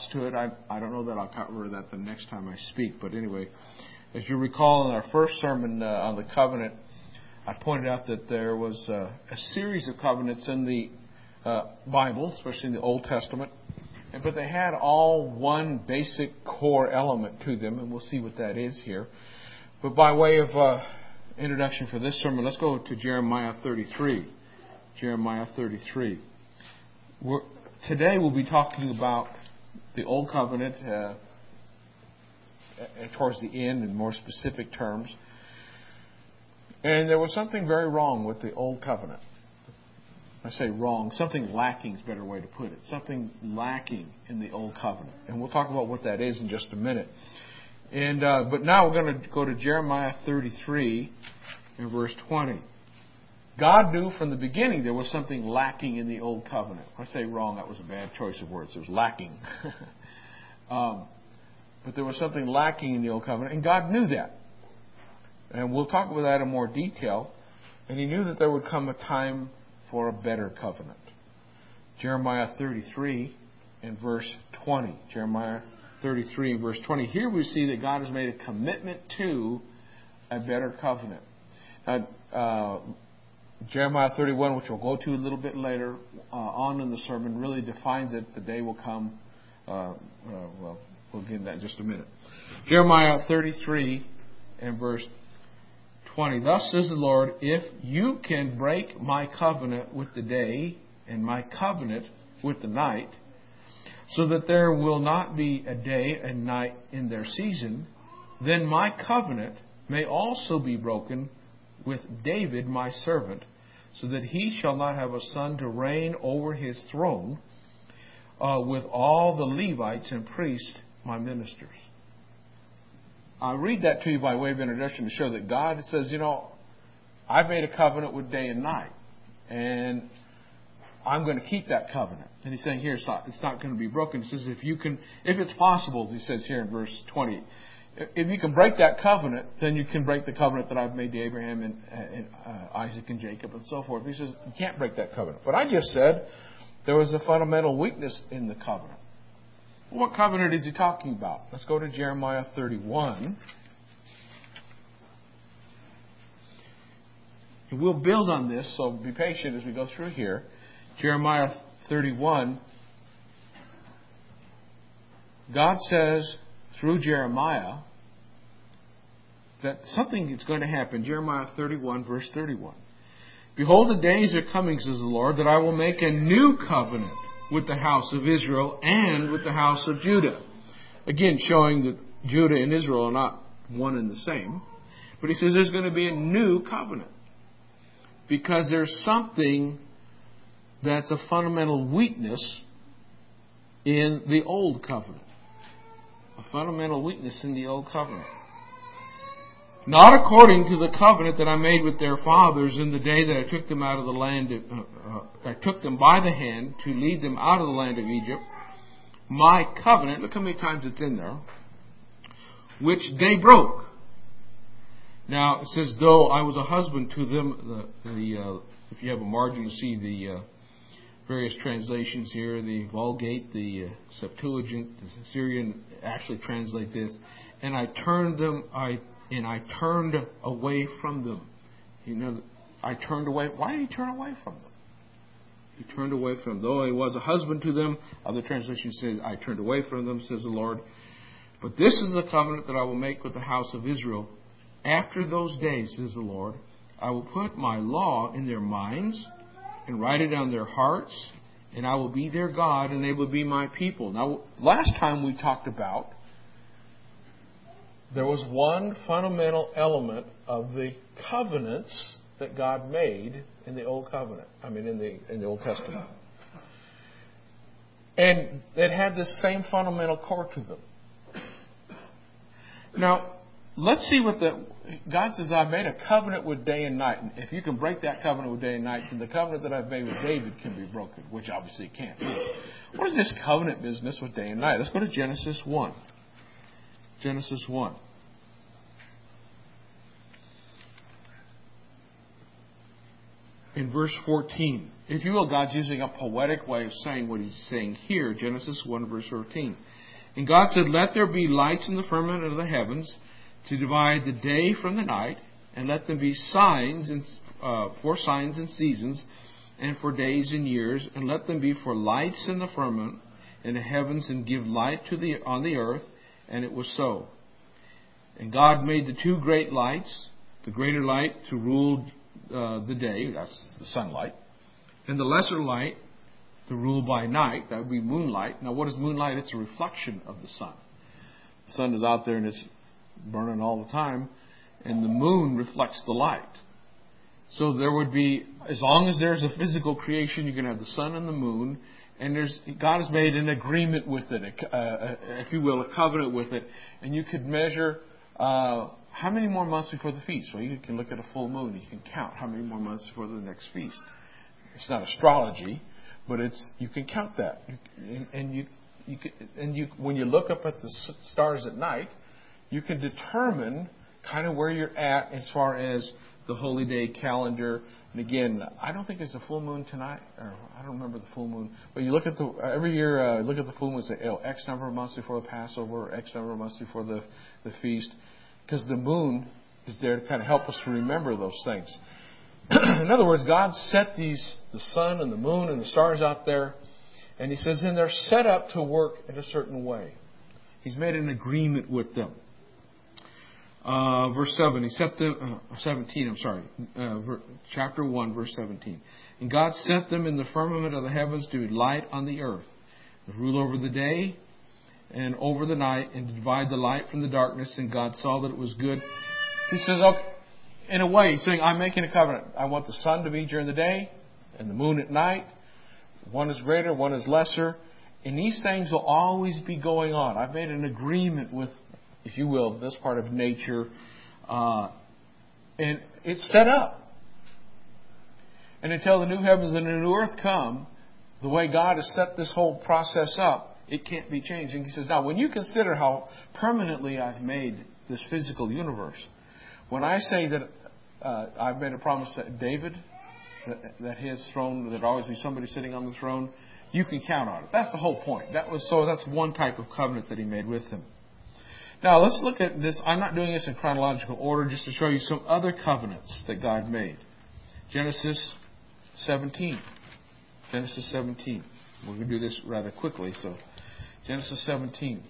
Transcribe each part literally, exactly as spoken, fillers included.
parts to it. I, I don't know that I'll cover that the next time I speak. But anyway, as you recall in our first sermon uh, on the covenant, I pointed out that there was uh, a series of covenants in the uh, Bible, especially in the Old Testament. But they had all one basic core element to them, and we'll see what that is here. But by way of uh, introduction for this sermon, let's go to Jeremiah thirty-three. Jeremiah thirty-three. We're, today we'll be talking about the Old Covenant uh, towards the end in more specific terms. And there was something very wrong with the Old Covenant. I say wrong, something lacking is a better way to put it. Something lacking in the Old Covenant. And we'll talk about what that is in just a minute. And uh, But now we're going to go to Jeremiah thirty-three and verse twenty. God knew from the beginning there was something lacking in the Old Covenant. When I say wrong, that was a bad choice of words. It was lacking. um, but there was something lacking in the Old Covenant, and God knew that. And we'll talk about that in more detail. And He knew that there would come a time for a better covenant. Jeremiah thirty-three and verse twenty. Jeremiah thirty-three and verse twenty. Here we see that God has made a commitment to a better covenant. Now, uh, Jeremiah thirty-one, which we'll go to a little bit later uh, on in the sermon, really defines it. The day will come. Uh, uh, well, we'll get into that in just a minute. Jeremiah thirty-three and verse twenty. Thus says the Lord, if you can break my covenant with the day and my covenant with the night, so that there will not be a day and night in their season, then my covenant may also be broken with David my servant, so that he shall not have a son to reign over his throne, uh, with all the Levites and priests my ministers. I'll read that to you by way of introduction to show that God says, you know, I've made a covenant with day and night, and I'm going to keep that covenant. And He's saying here, it's not, it's not going to be broken. He says, if you can, if it's possible, He says here in verse twenty, if you can break that covenant, then you can break the covenant that I've made to Abraham and, and uh, Isaac and Jacob and so forth. He says, you can't break that covenant. But I just said there was a fundamental weakness in the covenant. What covenant is He talking about? Let's go to Jeremiah thirty-one. And we'll build on this, so be patient as we go through here. Jeremiah thirty-one. God says through Jeremiah that something is going to happen. Jeremiah thirty-one, verse thirty-one. Behold, the days are coming, says the Lord, that I will make a new covenant with the house of Israel and with the house of Judah. Again, showing that Judah and Israel are not one and the same. But He says there's going to be a new covenant. Because there's something that's a fundamental weakness in the old covenant. A fundamental weakness in the old covenant. Not according to the covenant that I made with their fathers in the day that I took them out of the land, of, uh, uh, I took them by the hand to lead them out of the land of Egypt. My covenant, look how many times it's in there, which they broke. Now it says, though I was a husband to them, the, the uh, if you have a margin to see the uh, various translations here, the Vulgate, the uh, Septuagint, the Syrian actually translate this, and I turned them, I And I turned away from them. You know, I turned away. Why did He turn away from them? He turned away from them. Though He was a husband to them, other translations say, I turned away from them, says the Lord. But this is the covenant that I will make with the house of Israel. After those days, says the Lord, I will put my law in their minds and write it on their hearts, and I will be their God, and they will be my people. Now, last time we talked about there was one fundamental element of the covenants that God made in the Old Covenant. I mean, in the in the Old Testament, and it had the same fundamental core to them. Now, let's see what the God says. I've made a covenant with day and night. And if you can break that covenant with day and night, then the covenant that I've made with David can be broken, which obviously it can't. What is this covenant business with day and night? Let's go to Genesis one. Genesis one. in verse fourteen. If you will, God's using a poetic way of saying what He's saying here. Genesis one, verse fourteen. And God said, "Let there be lights in the firmament of the heavens to divide the day from the night, and let them be signs and, uh, for signs and seasons, and for days and years, and let them be for lights in the firmament in the heavens, and give light to the on the earth." And it was so. And God made the two great lights, the greater light to rule uh, the day, that's the sunlight, and the lesser light to rule by night, that would be moonlight. Now what is moonlight? It's a reflection of the sun. The sun is out there and it's burning all the time, and the moon reflects the light. So there would be, as long as there's a physical creation, you're going to have the sun and the moon, and there's God has made an agreement with it, a, a, if you will, a covenant with it, and you could measure uh, how many more months before the feast. Well, you can look at a full moon, you can count how many more months before the next feast. It's not astrology, but it's you can count that, and, and you you can, and you when you look up at the stars at night, you can determine kind of where you're at as far as the holy day calendar. And again, I don't think there's a full moon tonight, or I don't remember the full moon. But you look at the every year, uh, look at the full moon and say, oh, X number of months before the Passover, or X number of months before the the feast, because the moon is there to kind of help us to remember those things. In other words, God set these the sun and the moon and the stars out there, and He says, and they're set up to work in a certain way. He's made an agreement with them. Uh, verse seven, he set them, uh, seventeen, I'm sorry, uh, ver, chapter one, verse seventeen. And God set them in the firmament of the heavens to be light on the earth, to rule over the day and over the night, and to divide the light from the darkness. And God saw that it was good. He says, okay, in a way, He's saying, I'm making a covenant. I want the sun to be during the day and the moon at night. One is greater, one is lesser. And these things will always be going on. I've made an agreement with, if you will, this part of nature. Uh, and it's set up. And until the new heavens and the new earth come, the way God has set this whole process up, it can't be changed. And He says, now when you consider how permanently I've made this physical universe, when I say that uh, I've made a promise to David, that, that his throne, there'd always be somebody sitting on the throne, you can count on it. That's the whole point. That was so. That's one type of covenant that He made with him. Now, let's look at this. I'm not doing this in chronological order, just to show you some other covenants that God made. Genesis seventeen. Genesis seventeen. We're going to do this rather quickly. So, Genesis seventeen.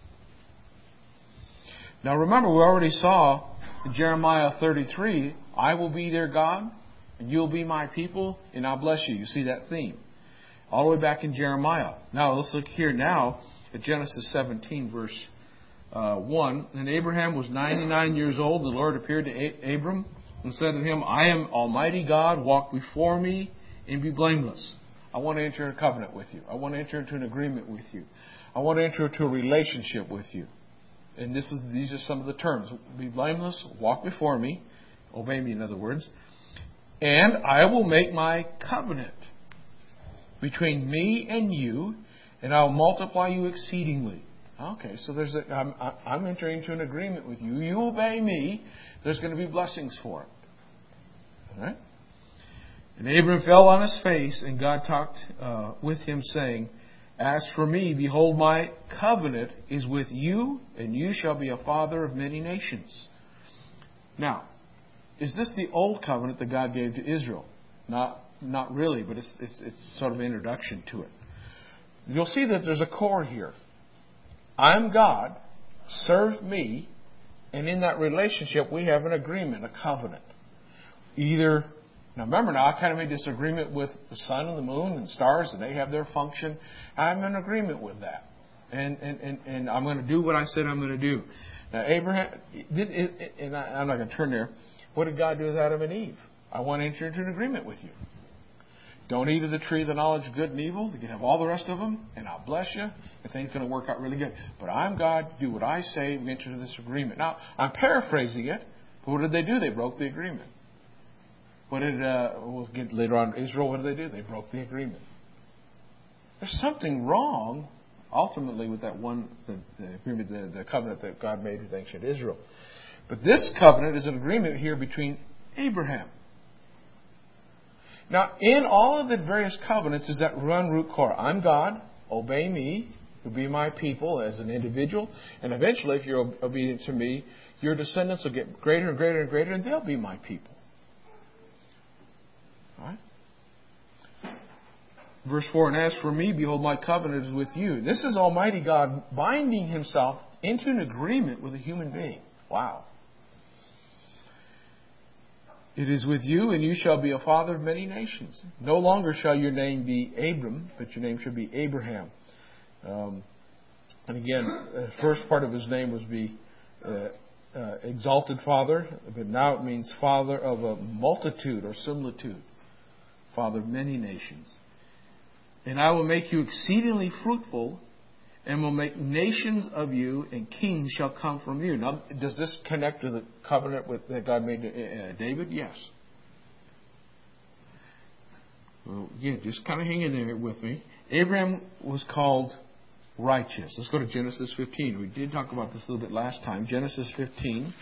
Now, remember, we already saw in Jeremiah thirty-three, I will be their God, and you'll be my people, and I'll bless you. You see that theme. All the way back in Jeremiah. Now, let's look here now at Genesis seventeen, verse Uh, one, and Abraham was ninety-nine years old. The Lord appeared to A- Abram and said to him, I am Almighty God. Walk before me and be blameless. I want to enter a covenant with you. I want to enter into an agreement with you. I want to enter into a relationship with you. And this is these are some of the terms. Be blameless, walk before me, obey me in other words, and I will make my covenant between me and you, and I will multiply you exceedingly. Okay, so there's a, I'm, I'm entering into an agreement with you. You obey me, there's going to be blessings for it. All right? And Abram fell on his face, and God talked uh, with him, saying, As for me, behold, my covenant is with you, and you shall be a father of many nations. Now, is this the old covenant that God gave to Israel? Not, not really, but it's, it's, it's sort of an introduction to it. You'll see that there's a core here. I'm God, serve me, and in that relationship we have an agreement, a covenant. Either, now remember now, I kind of made this agreement with the sun and the moon and stars, and they have their function. I'm in agreement with that. And and, and, and I'm going to do what I said I'm going to do. Now Abraham, did, and I'm not going to turn there, what did God do with Adam and Eve? I want to enter into an agreement with you. Don't eat of the tree of the knowledge of good and evil. You can have all the rest of them, and I'll bless you. And things are going to work out really good. But I'm God. Do what I say. We enter into this agreement. Now, I'm paraphrasing it. But what did they do? They broke the agreement. What did, uh, we'll get later on, Israel, what did they do? They broke the agreement. There's something wrong, ultimately, with that one, the, the agreement, the, the covenant that God made with ancient Israel. But this covenant is an agreement here between Abraham. Now, in all of the various covenants is that one root core. I'm God, obey me, you'll be my people as an individual, and eventually, if you're obedient to me, your descendants will get greater and greater and greater, and they'll be my people. All right? Verse four, and as for me, behold, my covenant is with you. This is Almighty God binding Himself into an agreement with a human being. Wow. It is with you, and you shall be a father of many nations. No longer shall your name be Abram, but your name shall be Abraham. Um, and again, the first part of his name was be uh, uh, exalted father, but now it means father of a multitude or similitude, father of many nations. And I will make you exceedingly fruitful, and will make nations of you, and kings shall come from you. Now, does this connect to the covenant with, that God made to uh, David? Yes. Well, yeah, just kind of hang in there with me. Abraham was called righteous. Let's go to Genesis fifteen. We did talk about this a little bit last time. Genesis fifteen.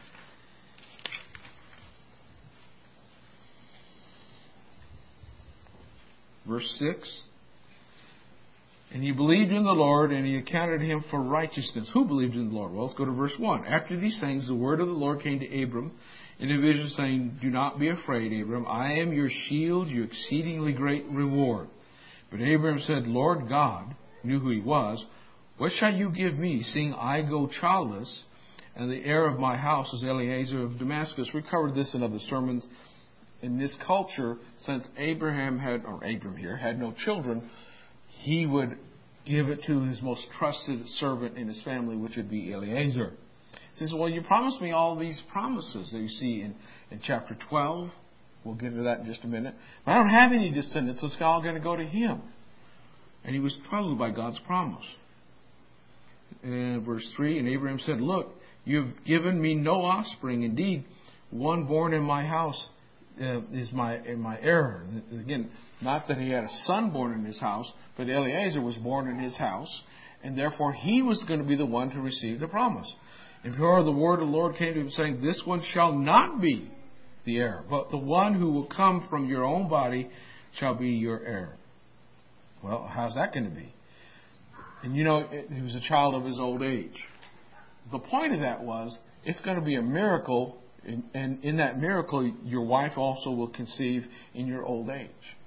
Verse six. And he believed in the Lord, and He accounted him for righteousness. Who believed in the Lord? Well, let's go to verse one. After these things, the word of the Lord came to Abram in a vision, saying, do not be afraid, Abram. I am your shield, your exceedingly great reward. But Abram said, Lord God, knew who he was, what shall you give me, seeing I go childless, and the heir of my house is Eliezer of Damascus? We covered this in other sermons. In this culture, since Abraham had, or Abram here, had no children, he would give it to his most trusted servant in his family, which would be Eliezer. He says, well, you promised me all these promises that you see in, in chapter twelve. We'll get into that in just a minute. But I don't have any descendants, so it's all going to go to him. And he was puzzled by God's promise. And verse three, and Abraham said, look, you have given me no offspring. Indeed, one born in my house uh, is my, in my heir. Again, not that he had a son born in his house, but Eliezer was born in his house, and therefore he was going to be the one to receive the promise. And here the word of the Lord came to him saying, this one shall not be the heir, but the one who will come from your own body shall be your heir. Well, how's that going to be? And you know, he was a child of his old age. The point of that was, it's going to be a miracle, and in that miracle, your wife also will conceive in your old age.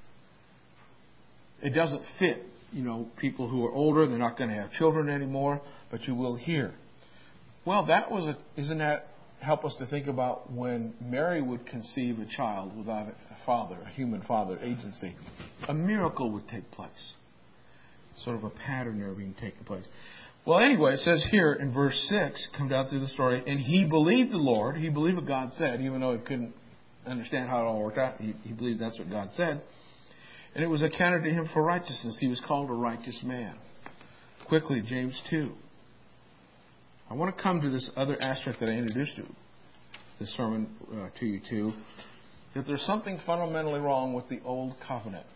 It doesn't fit, you know, people who are older, they're not going to have children anymore, but you will hear. Well, that was a, isn't that help us to think about when Mary would conceive a child without a father, a human father agency? A miracle would take place. Sort of a pattern there being taken place. Well, anyway, it says here in verse six, come down through the story, and he believed the Lord. He believed what God said, even though he couldn't understand how it all worked out. He, he believed that's what God said. And it was accounted to him for righteousness. He was called a righteous man. Quickly, James two. I want to come to this other aspect that I introduced to this sermon uh, to you too. That there's something fundamentally wrong with the old covenant.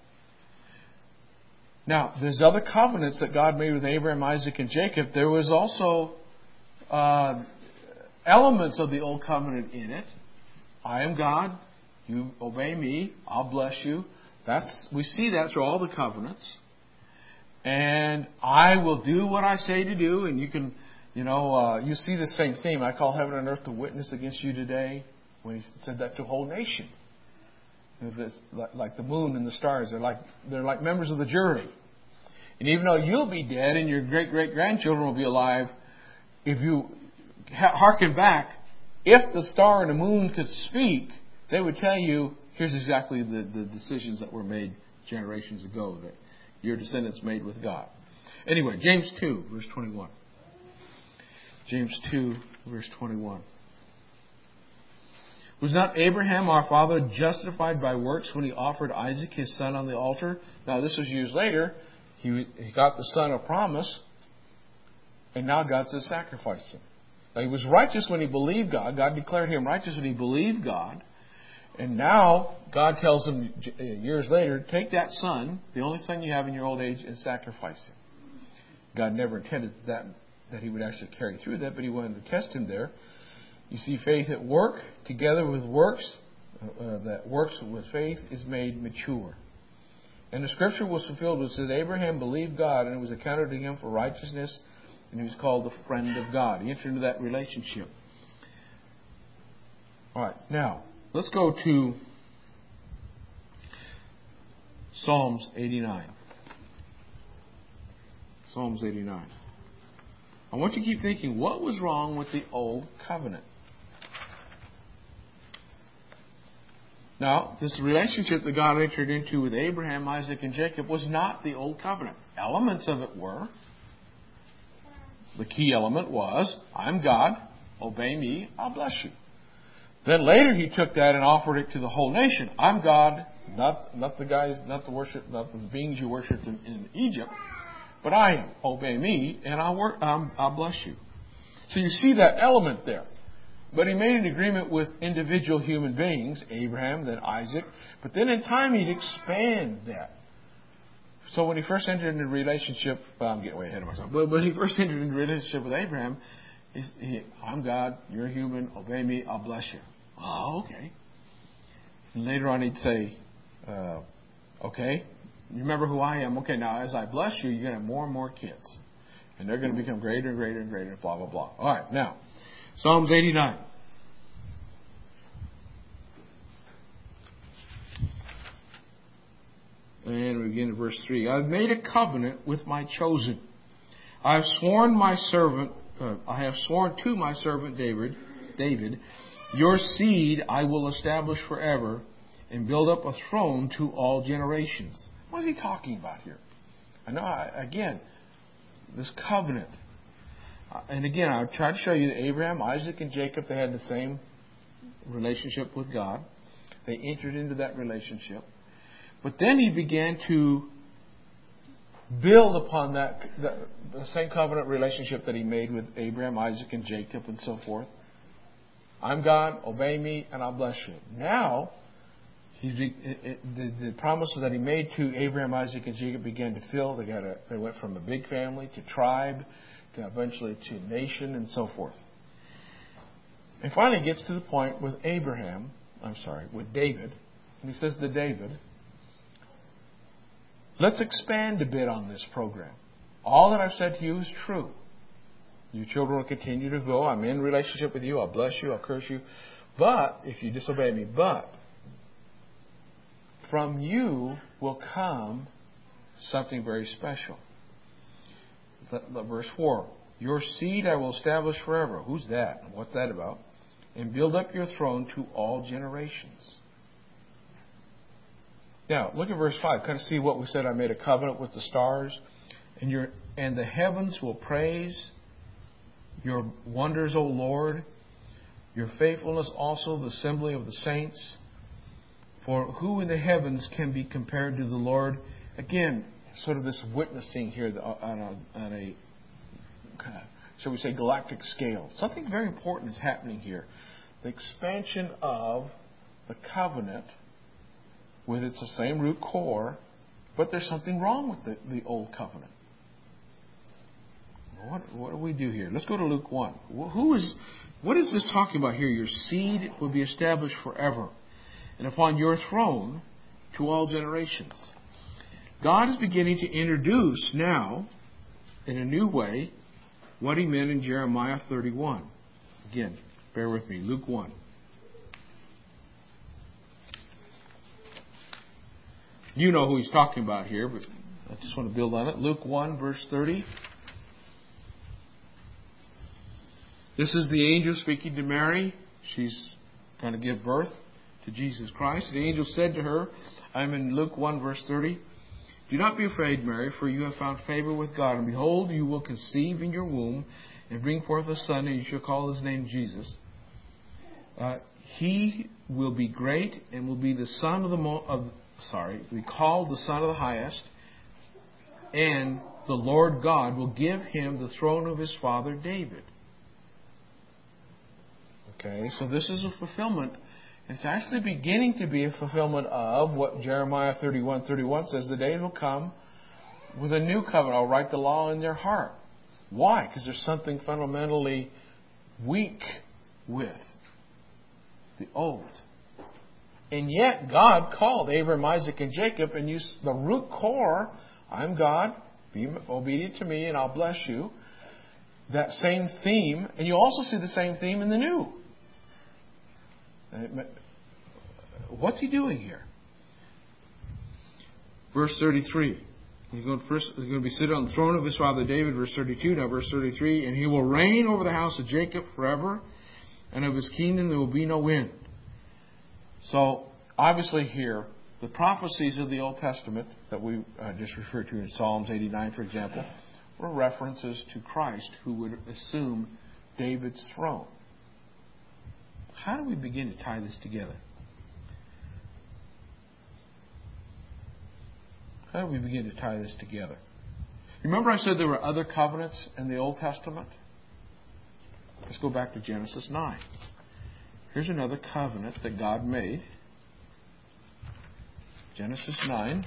Now, there's other covenants that God made with Abraham, Isaac, and Jacob. There was also uh, elements of the old covenant in it. I am God. You obey me. I'll bless you. That's, we see that through all the covenants. And I will do what I say to do. And you can, you know, uh, you see the same theme. I call heaven and earth to witness against you today. When he said that to a whole nation. It's like the moon and the stars. They're like, they're like members of the jury. And even though you'll be dead and your great-great-grandchildren will be alive, if you hearken back, if the star and the moon could speak, they would tell you, here's exactly the, the decisions that were made generations ago that your descendants made with God. Anyway, James two, verse twenty-one. James two, verse twenty-one. Was not Abraham, our father, justified by works when he offered Isaac, his son, on the altar? Now, this was years later. He, he got the son of promise, and now God says sacrifice him. Now, he was righteous when he believed God. God declared him righteous when he believed God. And now, God tells him years later, take that son, the only son you have in your old age, and sacrifice him. God never intended that, that he would actually carry through that, but he wanted to test him there. You see faith at work together with works. uh, that works with faith is made mature. And the scripture was fulfilled, which said, Abraham believed God, and it was accounted to him for righteousness, and he was called the friend of God. He entered into that relationship. All right, now, let's go to Psalms eighty-nine. Psalms eighty-nine. I want you to keep thinking, what was wrong with the old covenant? Now, this relationship that God entered into with Abraham, Isaac, and Jacob was not the old covenant. Elements of it were. The key element was, I'm God, obey me, I'll bless you. Then later he took that and offered it to the whole nation. I'm God, not not the guys, not the worship, not the beings you worshipped in, in Egypt, but I am. Obey me, and I'll work. Um, I'll bless you. So you see that element there. But he made an agreement with individual human beings, Abraham, then Isaac. But then in time he'd expand that. So when he first entered into a relationship, well, I'm getting way ahead of myself. But when he first entered into a relationship with Abraham, he's, he, I'm God, you're human, obey me, I'll bless you. Oh, okay. And later on he'd say, uh, okay, you remember who I am. Okay, now as I bless you, you're going to have more and more kids. And they're going to become greater and greater and greater, blah, blah, blah. All right, now. Psalms eighty-nine. And we begin at verse three. I've made a covenant with my chosen. I have sworn my servant, uh, I have sworn to my servant David, David, your seed I will establish forever and build up a throne to all generations. What is he talking about here? I know, I, again, this covenant. And again, I tried to show you that Abraham, Isaac, and Jacob, they had the same relationship with God. They entered into that relationship. But then he began to build upon that the, the same covenant relationship that he made with Abraham, Isaac, and Jacob, and so forth. I'm God, obey me, and I'll bless you. Now, he, it, it, the, the promises that he made to Abraham, Isaac, and Jacob began to fill. They got a, they went from a big family to tribe, to eventually to nation, and so forth. And finally, it gets to the point with Abraham. I'm sorry, with David, and he says to David, let's expand a bit on this program. All that I've said to you is true. Your children will continue to go. I'm in relationship with you. I'll bless you. I'll curse you. But if you disobey me, but from you will come something very special. Verse four. Your seed I will establish forever. Who's that? What's that about? And build up your throne to all generations. Now, look at verse five. Kind of see what we said. I made a covenant with the stars. And your and the heavens will praise your wonders, O Lord. Your faithfulness also, the assembly of the saints. For who in the heavens can be compared to the Lord? Again, sort of this witnessing here on a, on a shall we say, galactic scale. Something very important is happening here. The expansion of the covenant with its same root core, but there's something wrong with the, the old covenant. What, what do we do here? Let's go to Luke one. Who is, what is this talking about here? Your seed will be established forever, and upon your throne to all generations. God is beginning to introduce now, in a new way, what He meant in Jeremiah thirty-one. Again, bear with me. Luke one. You know who He's talking about here, but I just want to build on it. Luke one, verse thirty. This is the angel speaking to Mary. She's going to give birth to Jesus Christ. The angel said to her, I'm in Luke one, verse thirty. Do not be afraid, Mary, for you have found favor with God. And behold, you will conceive in your womb and bring forth a son, and you shall call his name Jesus. Uh, he will be great and will be the son of the mo- of sorry, be called the Son of the Highest. And the Lord God will give him the throne of his father David. Okay, so this is a fulfillment. It's actually beginning to be a fulfillment of what Jeremiah thirty-one thirty-one says. The day will come with a new covenant. I'll write the law in their heart. Why? Because there's something fundamentally weak with the old. And yet God called Abraham, Isaac, and Jacob, and you, the root core, I'm God, be obedient to me, and I'll bless you. That same theme, and you also see the same theme in the New. What's he doing here? Verse thirty-three. He's going, first, he's going to be seated on the throne of his father David, verse thirty-two. Now, verse thirty-three. And he will reign over the house of Jacob forever, and of his kingdom there will be no end. So, obviously here, the prophecies of the Old Testament that we uh, just referred to in Psalms eighty-nine, for example, were references to Christ who would assume David's throne. How do we begin to tie this together? How do we begin to tie this together? Remember I said there were other covenants in the Old Testament? Let's go back to Genesis nine. Here's another covenant that God made. Genesis nine.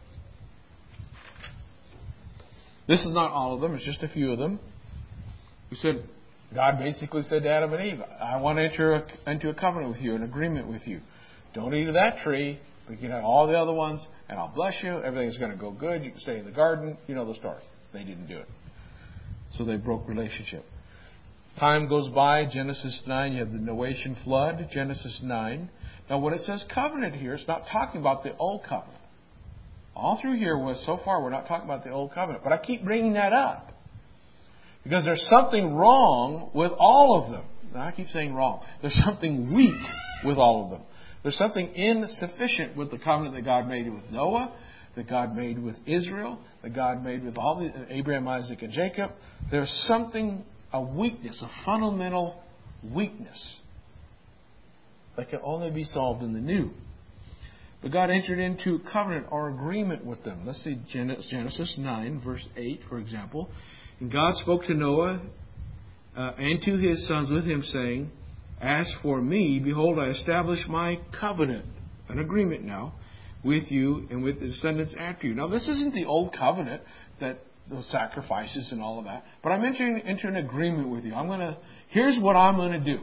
This is not all of them, it's just a few of them. He said, God basically said to Adam and Eve, I want to enter a, into a covenant with you, an agreement with you. Don't eat of that tree, but you can have all the other ones, and I'll bless you. Everything's going to go good. You can stay in the garden. You know the story. They didn't do it. So they broke relationship. Time goes by. Genesis nine, you have the Noachian flood. Genesis nine. Now when it says covenant here, it's not talking about the old covenant. All through here, was so far, we're not talking about the old covenant. But I keep bringing that up. Because there's something wrong with all of them. Now, I keep saying wrong. There's something weak with all of them. There's something insufficient with the covenant that God made with Noah, that God made with Israel, that God made with all the Abraham, Isaac, and Jacob. There's something, a weakness, a fundamental weakness that can only be solved in the new. But God entered into covenant or agreement with them. Let's see Genesis nine, verse eight, for example. And God spoke to Noah uh, and to his sons with him, saying, As for me, behold, I establish my covenant, an agreement now, with you and with the descendants after you. Now, this isn't the old covenant, that those sacrifices and all of that, but I'm entering into an agreement with you. I'm going to, here's what I'm going to do.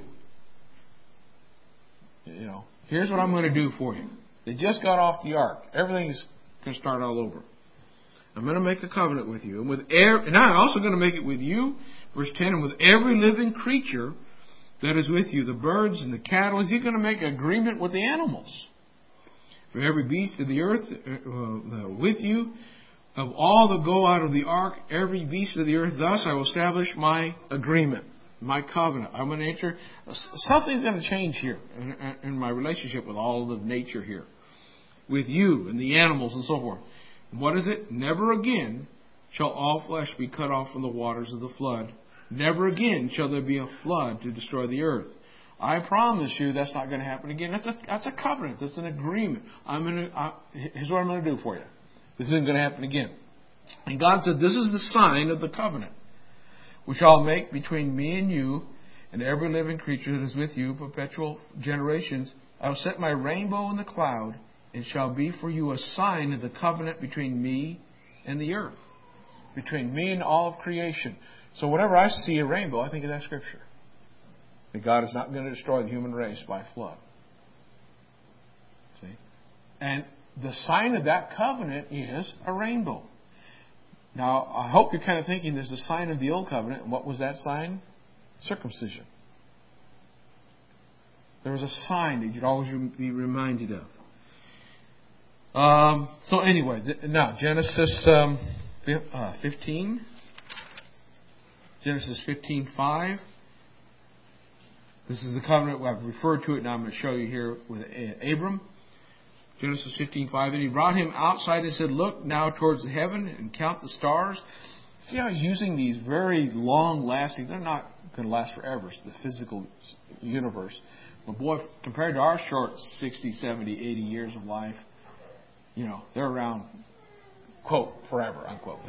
You know, here's what I'm going to do for you. They just got off the ark. Everything's going to start all over. I'm going to make a covenant with you. And with every, and I'm also going to make it with you, verse ten, and with every living creature that is with you, the birds and the cattle. Is he going to make an agreement with the animals? For every beast of the earth uh, with you, of all that go out of the ark, every beast of the earth, thus I will establish my agreement, my covenant. I'm going to enter, something's going to change here in, in my relationship with all of nature here, with you and the animals and so forth. What is it? Never again shall all flesh be cut off from the waters of the flood. Never again shall there be a flood to destroy the earth. I promise you that's not going to happen again. That's a, that's a covenant. That's an agreement. I'm going to, I, here's what I'm going to do for you. This isn't going to happen again. And God said, this is the sign of the covenant, which I'll make between me and you and every living creature that is with you, perpetual generations. I will set my rainbow in the cloud. It shall be for you a sign of the covenant between me and the earth, between me and all of creation. So whenever I see a rainbow, I think of that scripture. That God is not going to destroy the human race by flood. See? And the sign of that covenant is a rainbow. Now, I hope you're kind of thinking there's a sign of the old covenant. And what was that sign? Circumcision. There was a sign that you'd always be reminded of. Um, so anyway, th- now Genesis um, uh, fifteen. Genesis fifteen five. This is the covenant. I've referred to it now. I'm going to show you here with Abram. Genesis fifteen five. And he brought him outside and said, Look now towards the heaven and count the stars. See how he's using these very long-lasting. They're not going to last forever. It's the physical universe. But boy, compared to our short sixty, seventy, eighty years of life, you know, they're around, quote, forever, unquote.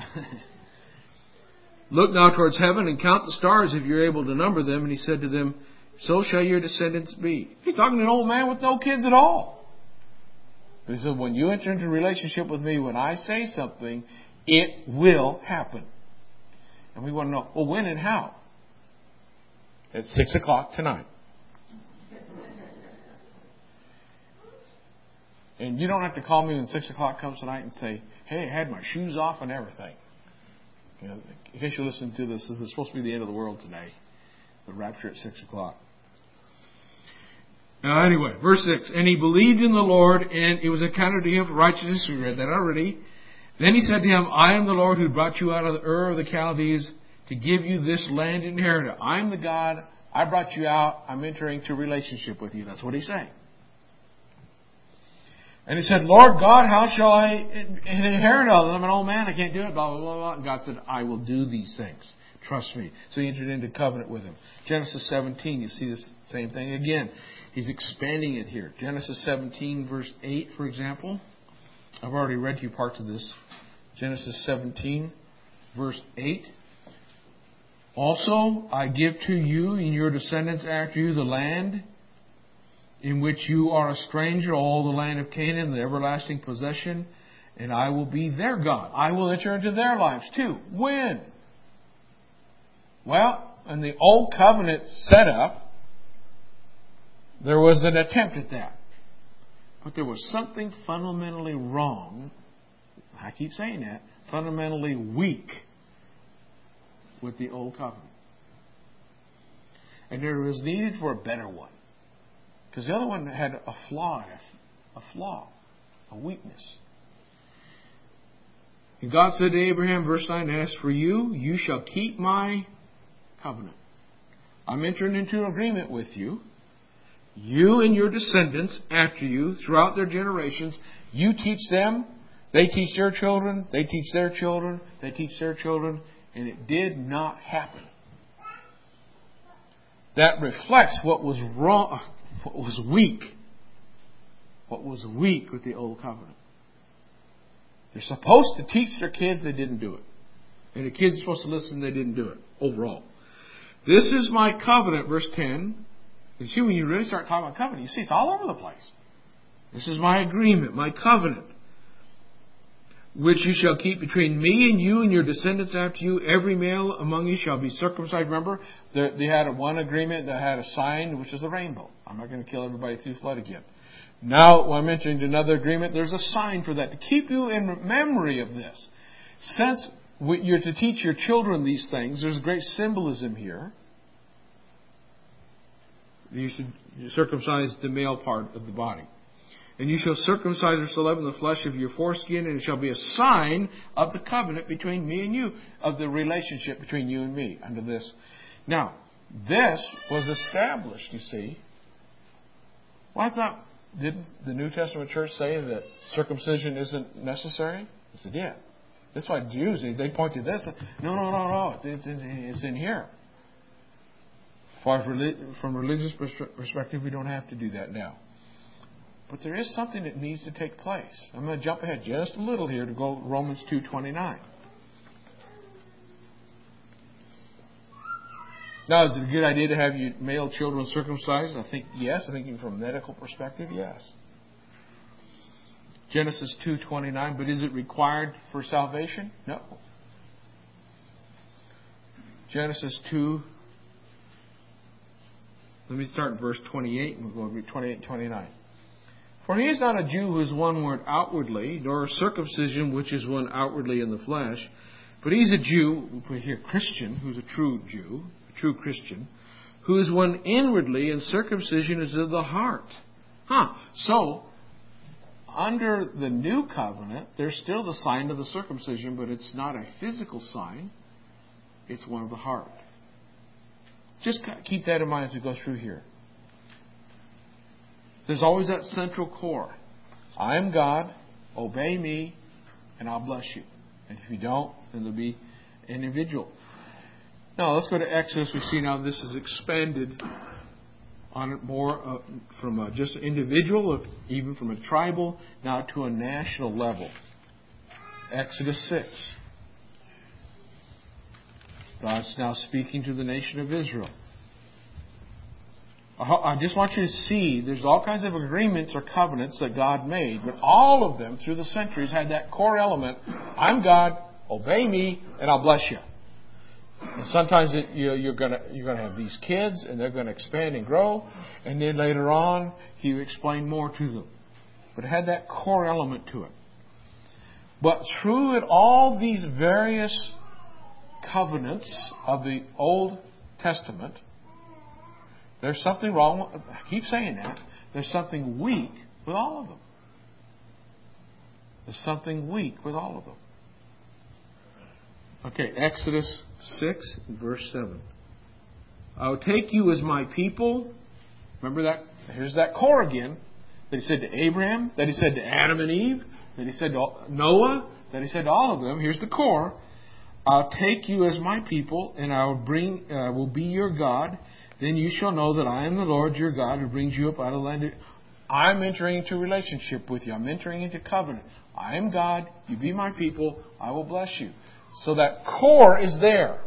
Look now towards heaven and count the stars if you're able to number them. And he said to them, So shall your descendants be. He's talking to an old man with no kids at all. But he said, when you enter into a relationship with me, when I say something, it will happen. And we want to know, well, when and how? At six o'clock tonight. And you don't have to call me when six o'clock comes tonight and say, hey, I had my shoes off and everything. You know, in case you listen to this, this is supposed to be the end of the world today. The rapture at six o'clock. Now anyway, verse six. And he believed in the Lord, and it was accounted to him for righteousness. We read that already. Then he said to him, I am the Lord who brought you out of the Ur of the Chaldees to give you this land inheritance. I'm the God. I brought you out. I'm entering into relationship with you. That's what he's saying. And he said, Lord God, how shall I inherit all of them? I'm an old man. I can't do it. Blah, blah, blah, blah. And God said, I will do these things. Trust me. So he entered into covenant with him. Genesis seventeen, you see this same thing again. He's expanding it here. Genesis seventeen, verse eight, for example. I've already read to you parts of this. Genesis seventeen, verse eight. Also, I give to you and your descendants after you the land in which you are a stranger, all the land of Canaan, the everlasting possession, and I will be their God. I will enter into their lives too. When? Well, in the old covenant setup, there was an attempt at that. But there was something fundamentally wrong, I keep saying that, fundamentally weak with the old covenant. And there was needed for a better one. Because the other one had a flaw, a flaw, a weakness. And God said to Abraham, verse nine, as for you, you shall keep my covenant. I'm entering into agreement with you. You and your descendants after you, throughout their generations, you teach them, they teach their children, they teach their children, they teach their children, and it did not happen. That reflects what was wrong, what was weak. What was weak with the old covenant. They're supposed to teach their kids, they didn't do it. And the kids are supposed to listen, they didn't do it. Overall. This is my covenant, verse ten. You see, when you really start talking about covenant, you see it's all over the place. This is my agreement, my covenant, which you shall keep between me and you and your descendants after you. Every male among you shall be circumcised. Remember, they had one agreement that had a sign, which is the rainbow. I'm not going to kill everybody through flood again. Now, when I'm entering another agreement, there's a sign for that. To keep you in memory of this. Since you're to teach your children these things, there's great symbolism here. You should circumcise the male part of the body. And you shall circumcise or shall leaven the flesh of your foreskin, and it shall be a sign of the covenant between me and you, of the relationship between you and me under this. Now, this was established, you see. Well, I thought, didn't the New Testament church say that circumcision isn't necessary? I said, yeah. That's why Jews, they point to this. No, no, no, no. It's in, it's in here. From a religious perspective, we don't have to do that now. But there is something that needs to take place. I'm going to jump ahead just a little here to go to Romans two twenty-nine. Now, is it a good idea to have your male children circumcised? I think yes. I think even from a medical perspective, yes. Genesis two twenty-nine. But is it required for salvation? No. Genesis two. Let me start in verse twenty-eight, and we'll go over twenty-eight and twenty-nine. For he is not a Jew who is one word outwardly, nor a circumcision which is one outwardly in the flesh, but he's a Jew, we put here Christian, who's a true Jew, a true Christian, who is one inwardly, and circumcision is of the heart. Huh. So, under the new covenant, there's still the sign of the circumcision, but it's not a physical sign. It's one of the heart. Just keep that in mind as we go through here. There's always that central core. I am God, obey me, and I'll bless you. And if you don't, then there'll be an individual. Now, let's go to Exodus. We see now this is expanded on it more uh, from a, just an individual, even from a tribal, now to a national level. Exodus six. God's now speaking to the nation of Israel. I just want you to see there's all kinds of agreements or covenants that God made, but all of them through the centuries had that core element, I'm God, obey me, and I'll bless you. And sometimes it, you, you're going you're going to have these kids, and they're going to expand and grow, and then later on, He explained more to them. but it had that core element to it. But through it, all these various covenants of the Old Testament, there's something wrong. I keep saying that. There's something weak with all of them. There's something weak with all of them. Okay, Exodus six, verse seven. I'll take you as my people. Remember that? Here's that core again. That He said to Abraham, that He said to Adam and Eve, that He said to Noah, that He said to all of them. Here's the core. I'll take you as my people, and I will bring, uh, will be your God. Then you shall know that I am the Lord your God who brings you up out of the land. I'm entering into a relationship with you. I'm entering into covenant. I am God. You be my people. I will bless you. So that core is there.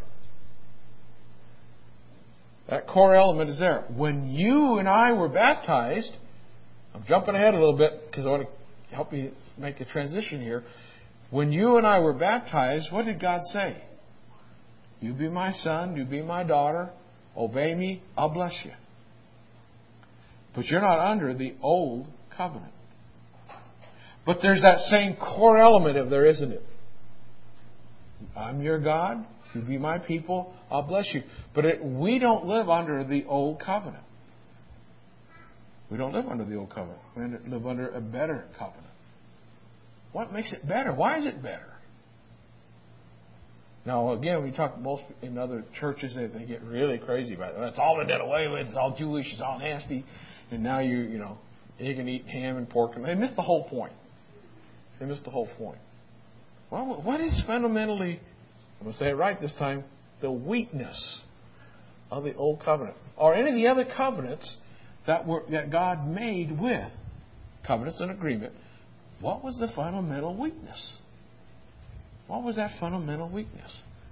That core element is there. When you and I were baptized, I'm jumping ahead a little bit because I want to help you make a transition here. When you and I were baptized, what did God say? You be my son, you be my daughter, obey me, I'll bless you. But you're not under the old covenant. But there's that same core element of there, isn't it? I'm your God, you be my people, I'll bless you. But it, we don't live under the old covenant. We don't live under the old covenant. We live under a better covenant. What makes it better? Why is it better? Now, again, we talk most in other churches, they, they get really crazy about it. That's all been done away with. It's all Jewish. It's all nasty. And now you, you know, you can eat ham and pork. And they miss the whole point. They miss the whole point. Well, what is fundamentally, I'm going to say it right this time, the weakness of the old covenant, or any of the other covenants that were that God made with covenants and agreement? What was the fundamental weakness? What was that fundamental weakness?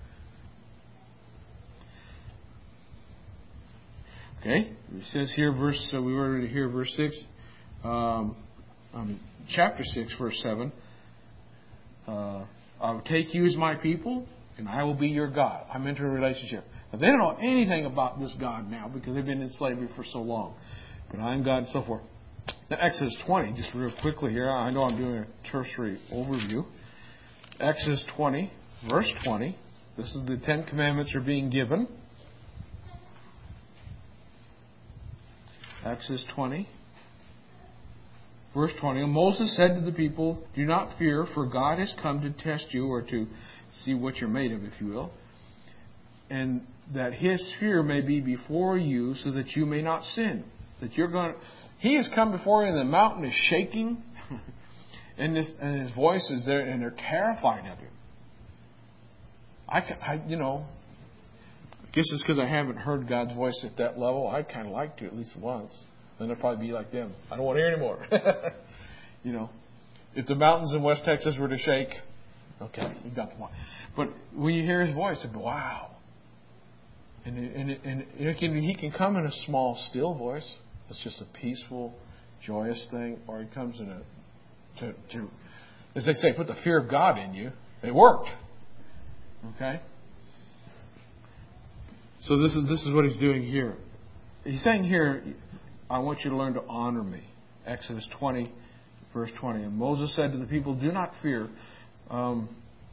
Okay, it says here, verse. So we were here, verse six, um, um, chapter six, verse seven. Uh, I will take you as my people, and I will be your God. I'm entering a relationship. Now, they don't know anything about this God now because they've been in slavery for so long. But I'm God and so forth. Now, Exodus twenty, just real quickly here. I know I'm doing a tertiary overview. Exodus twenty, verse twenty. This is the Ten Commandments are being given. Exodus twenty, verse twenty. And Moses said to the people, do not fear, for God has come to test you, or to see what you're made of, if you will, and that His fear may be before you, so that you may not sin. That you're going to, He has come before you, and the mountain is shaking, and, this, and His voice is there, and they're terrified of Him. I, I you know, I guess it's because I haven't heard God's voice at that level. I'd kind of like to at least once. Then I'd probably be like them. I don't want to hear anymore. You know, if the mountains in West Texas were to shake, okay, you got the point. But when you hear His voice, it'd be, wow. And, and, and it can, He can come in a small, still voice. It's just a peaceful, joyous thing. Or He comes in a, to, to, as they say, put the fear of God in you. It worked. Okay? So this is this is what He's doing here. He's saying here, I want you to learn to honor me. Exodus twenty, verse twenty. And Moses said to the people, do not fear. Um,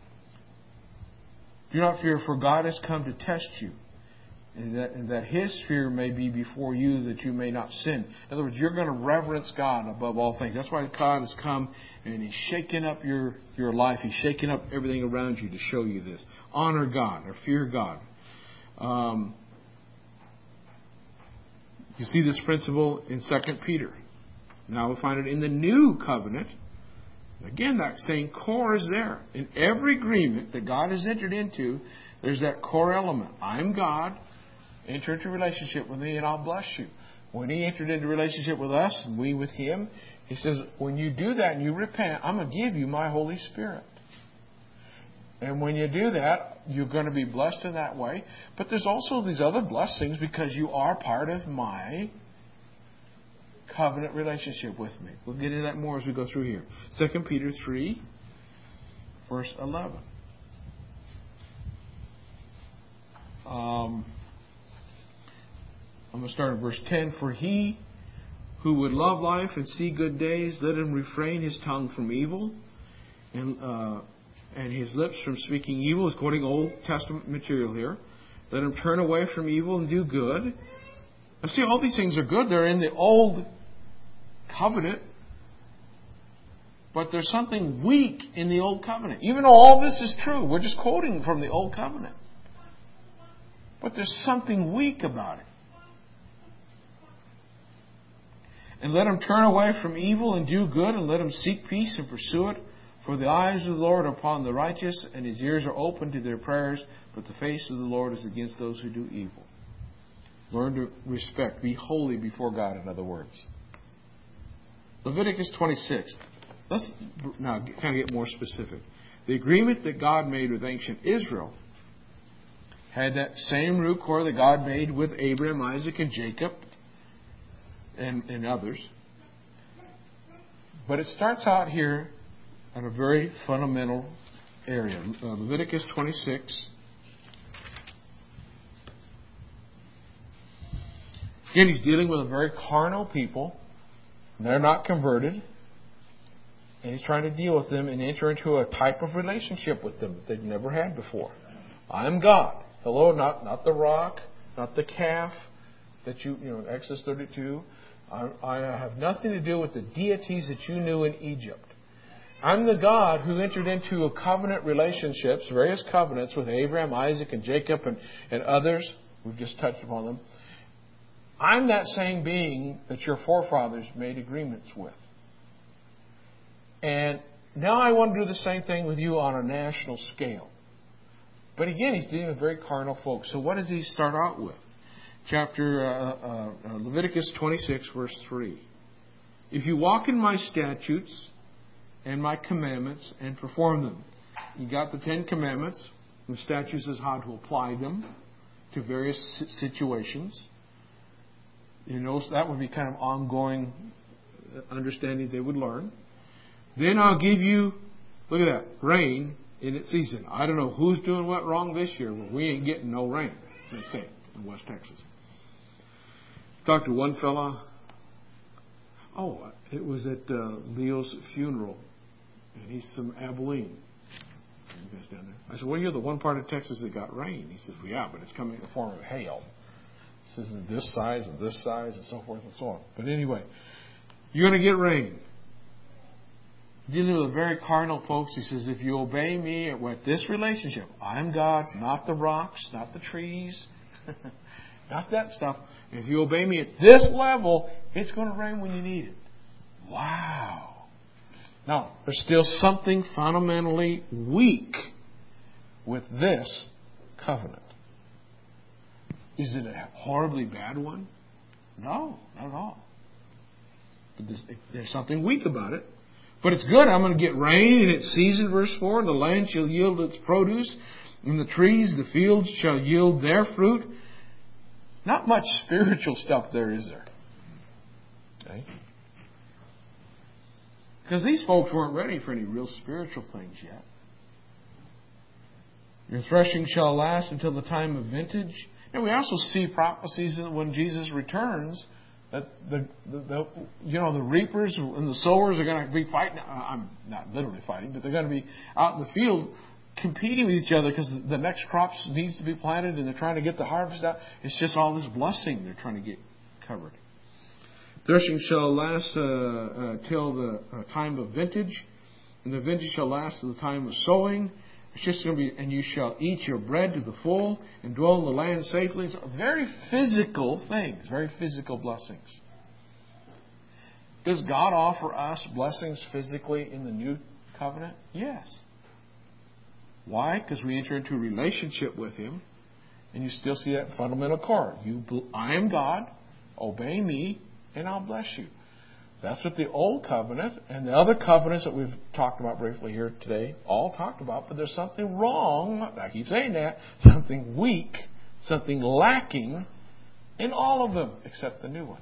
do not fear, for God has come to test you. And that, and that His fear may be before you, that you may not sin. In other words, you're going to reverence God above all things. That's why God has come and He's shaking up your, your life. He's shaking up everything around you to show you this. Honor God, or fear God. Um, you see this principle in Second Peter. Now we'll find it in the New Covenant. Again, that same core is there. In every agreement that God has entered into, there's that core element. I'm God. Enter into a relationship with me and I'll bless you. When He entered into a relationship with us and we with Him, He says, when you do that and you repent, I'm going to give you my Holy Spirit. And when you do that, you're going to be blessed in that way. But there's also these other blessings because you are part of my covenant relationship with me. We'll get into that more as we go through here. Second Peter three, verse eleven. Um... I'm going to start at verse ten. For He who would love life and see good days, let him refrain his tongue from evil and uh, and his lips from speaking evil. Is quoting Old Testament material here. Let him turn away from evil and do good. Now see, all these things are good. They're in the Old Covenant. But there's something weak in the Old Covenant. Even though all this is true, we're just quoting from the Old Covenant. But there's something weak about it. And let him turn away from evil and do good, and let him seek peace and pursue it. For the eyes of the Lord are upon the righteous, and his ears are open to their prayers, but the face of the Lord is against those who do evil. Learn to respect. Be holy before God, in other words. Leviticus twenty-six. Let's now kind of get more specific. The agreement that God made with ancient Israel had that same root core that God made with Abraham, Isaac, and Jacob, and, and others. But it starts out here at a very fundamental area. Uh, Leviticus twenty-six. Again, he's dealing with a very carnal people. They're not converted. And he's trying to deal with them and enter into a type of relationship with them that they've never had before. I'm God. Hello, not not the rock, not the calf that you, you know, in Exodus thirty-two. I, I have nothing to do with the deities that you knew in Egypt. I'm the God who entered into a covenant relationships, various covenants with Abraham, Isaac, and Jacob, and, and others. We've just touched upon them. I'm that same being that your forefathers made agreements with. And now I want to do the same thing with you on a national scale. But again, he's dealing with very carnal folks. So what does he start out with? Chapter uh, uh, Leviticus twenty-six, verse three. If you walk in my statutes and my commandments and perform them. You got the Ten Commandments. The statutes is how to apply them to various situations. You know, so that would be kind of ongoing understanding they would learn. Then I'll give you, look at that, rain in its season. I don't know who's doing what wrong this year, but we ain't getting no rain, they say, in West Texas. Talked to one fella. Oh, it was at uh, Leo's funeral, and he's from Abilene. You guys down there? I said, well, you're the one part of Texas that got rain. He says, well, yeah, but it's coming in the form of hail. This isn't this size and this size and so forth and so on. But anyway, you're going to get rain. Dealing with very carnal folks, he says, if you obey me with this relationship, I'm God, not the rocks, not the trees, not that stuff. If you obey me at this level, it's going to rain when you need it. Wow. Now, there's still something fundamentally weak with this covenant. Is it a horribly bad one? No, not at all. But there's, there's something weak about it. But it's good. I'm going to get rain in its season, verse four. The land shall yield its produce, and the trees, the fields shall yield their fruit. Not much spiritual stuff there, is there? Okay. Because these folks weren't ready for any real spiritual things yet. Your threshing shall last until the time of vintage. And we also see prophecies that when Jesus returns, that the, the, the you know the reapers and the sowers are going to be fighting. I'm not literally fighting, but they're going to be out in the field competing with each other because the next crop needs to be planted and they're trying to get the harvest out. It's just all this blessing they're trying to get covered. Threshing shall last uh, uh, till the uh, time of vintage, and the vintage shall last till the time of sowing. It's just going to be, and you shall eat your bread to the full and dwell in the land safely. It's very physical things, very physical blessings. Does God offer us blessings physically in the new covenant? Yes. Why? Because we enter into a relationship with Him, and you still see that fundamental core. You, I am God, obey me, and I'll bless you. That's what the Old Covenant and the other covenants that we've talked about briefly here today all talked about. But there's something wrong, I keep saying that, something weak, something lacking in all of them except the new one.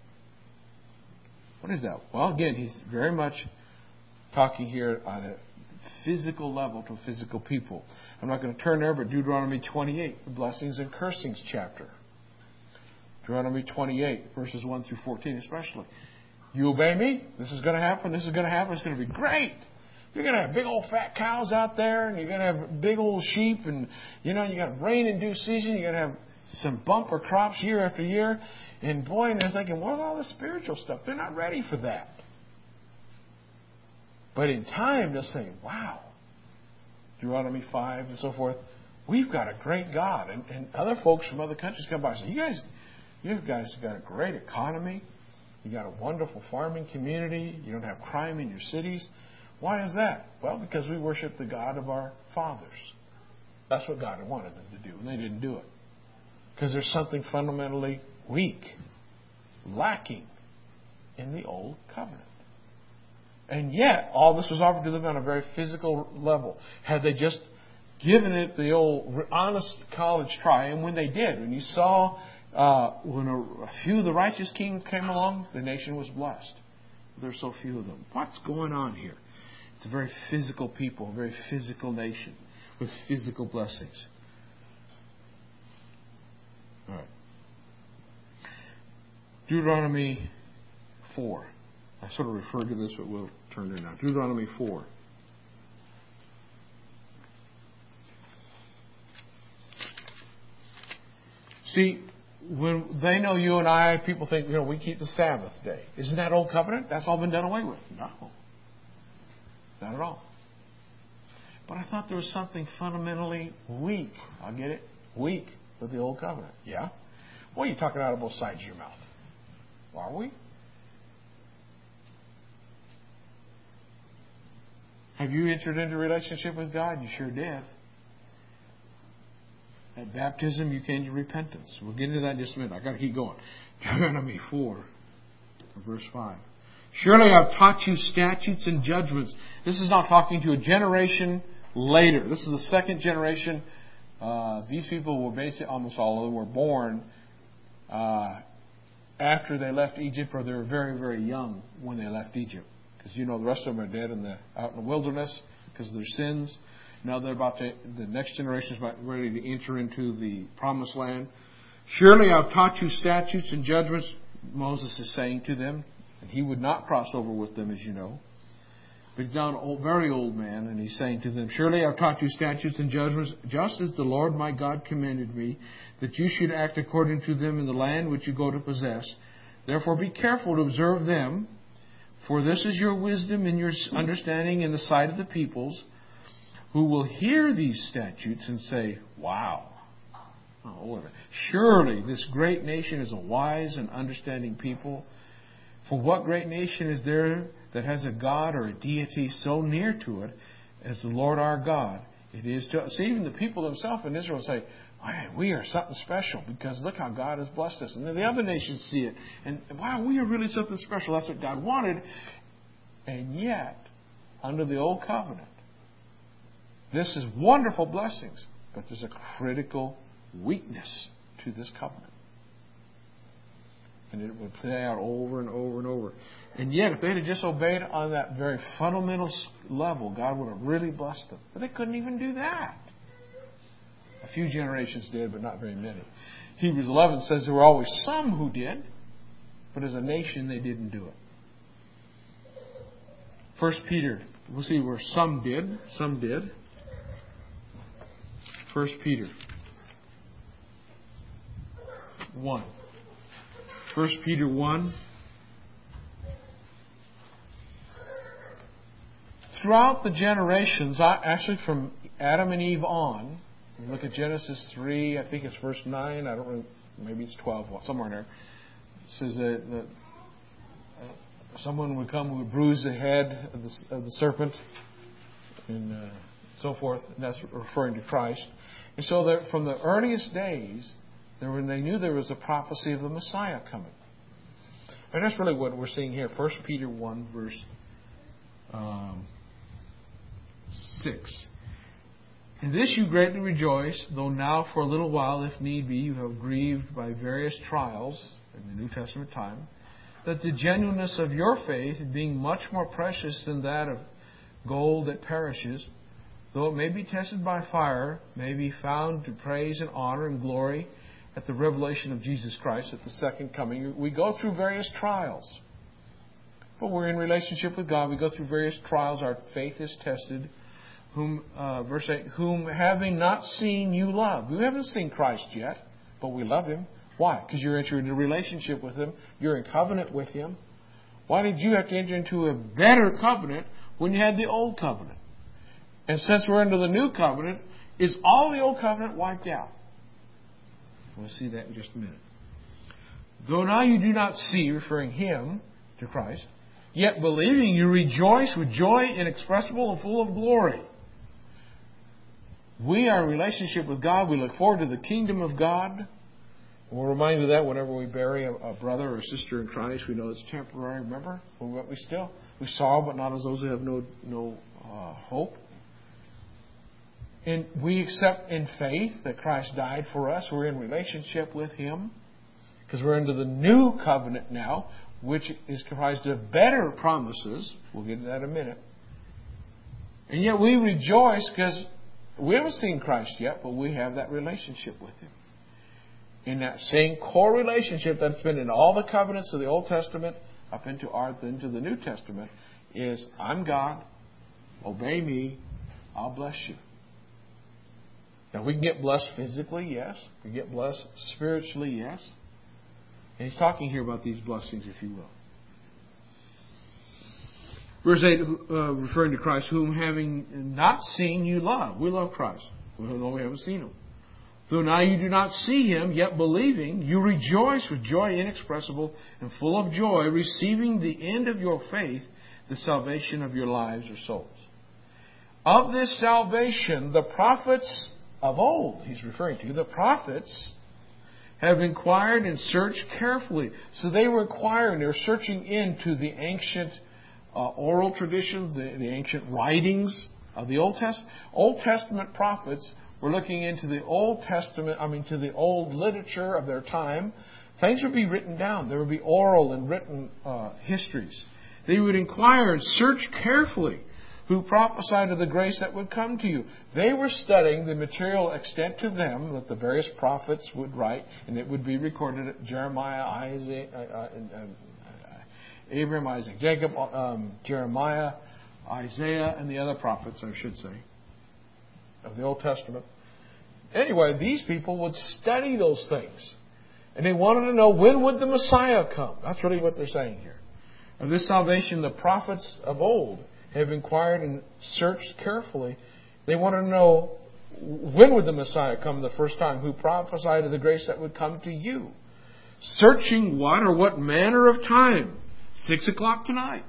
What is that? Well, again, he's very much talking here on a physical level to physical people. I'm not going to turn there, but Deuteronomy twenty-eight, the blessings and cursings chapter. Deuteronomy twenty-eight, verses one through fourteen especially. You obey me, this is going to happen, this is going to happen, it's going to be great. You're going to have big old fat cows out there, and you're going to have big old sheep, and, you know, you got rain in due season, you're going to have some bumper crops year after year. And boy, and they're thinking, what about all the spiritual stuff? They're not ready for that. But in time, they'll say, wow, Deuteronomy five and so forth, we've got a great God. And, and other folks from other countries come by and say, you guys, you guys got a great economy. You got a wonderful farming community. You don't have crime in your cities. Why is that? Well, because we worship the God of our fathers. That's what God wanted them to do, and they didn't do it. Because there's something fundamentally weak, lacking in the old covenant. And yet, all this was offered to them on a very physical level. Had they just given it the old honest college try, and when they did, when you saw uh, when a, a few of the righteous kings came along, the nation was blessed. There's so few of them. What's going on here? It's a very physical people, a very physical nation with physical blessings. All right. Deuteronomy four. I sort of referred to this, but we'll turn there now. Deuteronomy four. See, when they know you and I, people think, you know, we keep the Sabbath day. Isn't that old covenant? That's all been done away with. No. Not at all. But I thought there was something fundamentally weak. I'll get it. Weak with the old covenant. Yeah? Well, you're talking out of both sides of your mouth. Are we? Have you entered into a relationship with God? You sure did. At baptism, you came to repentance. We'll get into that in just a minute. I've got to keep going. Deuteronomy four, verse five. Surely I've taught you statutes and judgments. This is not talking to a generation later. This is the second generation. Uh, these people were basically, almost all of them were born uh, after they left Egypt, or they were very, very young when they left Egypt. Because, you know, the rest of them are dead in the, out in the wilderness because of their sins. Now they're about to, the next generation is about ready to enter into the promised land. Surely I've taught you statutes and judgments, Moses is saying to them. And he would not cross over with them, as you know. But he's now an old, very old man, and he's saying to them, surely I've taught you statutes and judgments, just as the Lord my God commanded me, that you should act according to them in the land which you go to possess. Therefore be careful to observe them, for this is your wisdom and your understanding in the sight of the peoples, who will hear these statutes and say, wow, oh, surely this great nation is a wise and understanding people. For what great nation is there that has a God or a deity so near to it as the Lord our God? It is to us. See, even the people themselves in Israel say, wow, we are something special because look how God has blessed us. And then the other nations see it. And wow, we are really something special. That's what God wanted. And yet, under the old covenant, this is wonderful blessings, but there's a critical weakness to this covenant. And it would play out over and over and over. And yet, if they had just obeyed on that very fundamental level, God would have really blessed them. But they couldn't even do that. A few generations did, but not very many. Hebrews eleven says there were always some who did, but as a nation they didn't do it. First Peter, we'll see where some did. Some did. First Peter one. First Peter one. Throughout the generations, actually from Adam and Eve on, you look at Genesis three, I think it's verse nine, I don't know, maybe it's twelve, somewhere in there. It says that, that uh, someone would come who would bruise the head of the, of the serpent, and uh, so forth, and that's referring to Christ. And so that from the earliest days, there were, they knew there was a prophecy of the Messiah coming. And that's really what we're seeing here. First Peter one, verse um, six. In this you greatly rejoice, though now for a little while, if need be, you have grieved by various trials in the New Testament time, that the genuineness of your faith, being much more precious than that of gold that perishes, though it may be tested by fire, may be found to praise and honor and glory at the revelation of Jesus Christ, at the second coming. We go through various trials. But we're in relationship with God. We go through various trials. Our faith is tested. Whom, uh, verse eight, whom having not seen you love. We haven't seen Christ yet, but we love Him. Why? Because you're entering into a relationship with Him. You're in covenant with Him. Why did you have to enter into a better covenant when you had the old covenant? And since we're into the new covenant, is all the old covenant wiped out? We'll see that in just a minute. Though now you do not see, referring Him to Christ, yet believing you rejoice with joy inexpressible and full of glory. We are in relationship with God. We look forward to the kingdom of God. We're reminded of that whenever we bury a, a brother or sister in Christ. We know it's temporary. Remember? But we still, we sorrow, but not as those who have no, no uh, hope. And we accept in faith that Christ died for us. We're in relationship with Him because we're into the new covenant now, which is comprised of better promises. We'll get to that in a minute. And yet we rejoice because we haven't seen Christ yet, but we have that relationship with Him. In that same core relationship that's been in all the covenants of the Old Testament up into our into the New Testament is, I'm God, obey me, I'll bless you. Now we can get blessed physically, yes. We can get blessed spiritually, yes. And He's talking here about these blessings, if you will. Verse eight, uh, referring to Christ, whom having not seen you love. We love Christ, although we haven't seen Him. Though now you do not see Him, yet believing, you rejoice with joy inexpressible and full of joy, receiving the end of your faith, the salvation of your lives or souls. Of this salvation, the prophets of old, he's referring to, the prophets have inquired and searched carefully. So they were inquiring, they were searching into the ancient uh, oral traditions, the, the ancient writings of the Old Testament. Old Testament prophets were looking into the Old Testament, I mean, to the old literature of their time. Things would be written down. There would be oral and written uh, histories. They would inquire and search carefully who prophesied of the grace that would come to you. They were studying the material extent to them that the various prophets would write, and it would be recorded at Jeremiah, Isaiah, uh, uh, uh, Abraham, Isaac, Jacob, um, Jeremiah, Isaiah, and the other prophets, I should say, of the Old Testament. Anyway, these people would study those things. And they wanted to know, when would the Messiah come? That's really what they're saying here. Of this salvation, the prophets of old have inquired and searched carefully. They wanted to know, when would the Messiah come the first time? Who prophesied of the grace that would come to you? Searching what or what manner of time? Six o'clock tonight.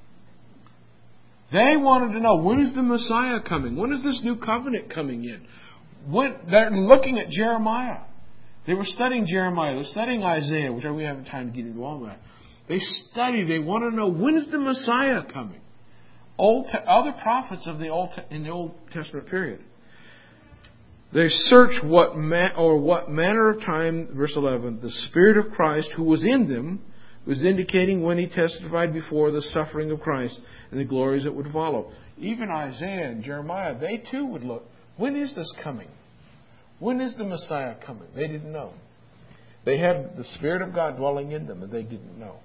They wanted to know, when is the Messiah coming? When is this new covenant coming in? When, they're looking at Jeremiah. They were studying Jeremiah. They're studying Isaiah, which we haven't time to get into all that. They study. They want to know, when is the Messiah coming? Old, other prophets of the Old in the Old Testament period. They search what ma- or what manner of time, verse eleven, the Spirit of Christ who was in them was indicating when He testified before the suffering of Christ and the glories that would follow. Even Isaiah and Jeremiah, they too would look, when is this coming? When is the Messiah coming? They didn't know. They had the Spirit of God dwelling in them, and they didn't know.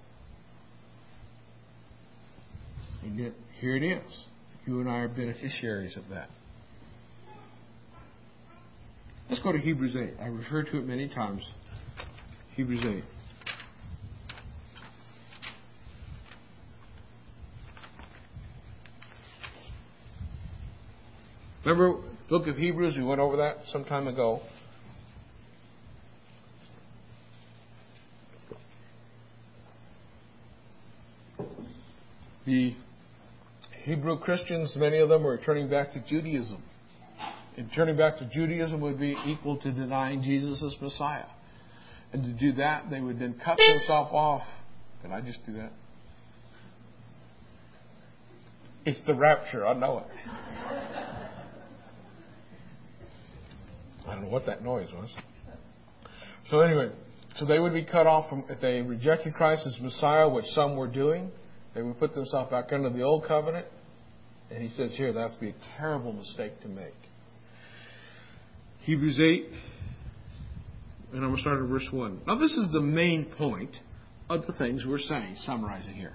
And yet, here it is. You and I are beneficiaries of that. Let's go to Hebrews eight. I referred to it many times. Hebrews eight. Remember, book of Hebrews, we went over that some time ago. The Hebrew Christians, many of them were turning back to Judaism. And turning back to Judaism would be equal to denying Jesus as Messiah. And to do that, they would then cut themselves off. Did I just do that? It's the rapture, I know it. I don't know what that noise was. So anyway, so they would be cut off from, if they rejected Christ as Messiah, which some were doing, they would put themselves back under the old covenant. And he says here, that would be a terrible mistake to make. Hebrews eight, And I'm going to start at verse one. Now this is the main point of the things we're saying, summarizing here.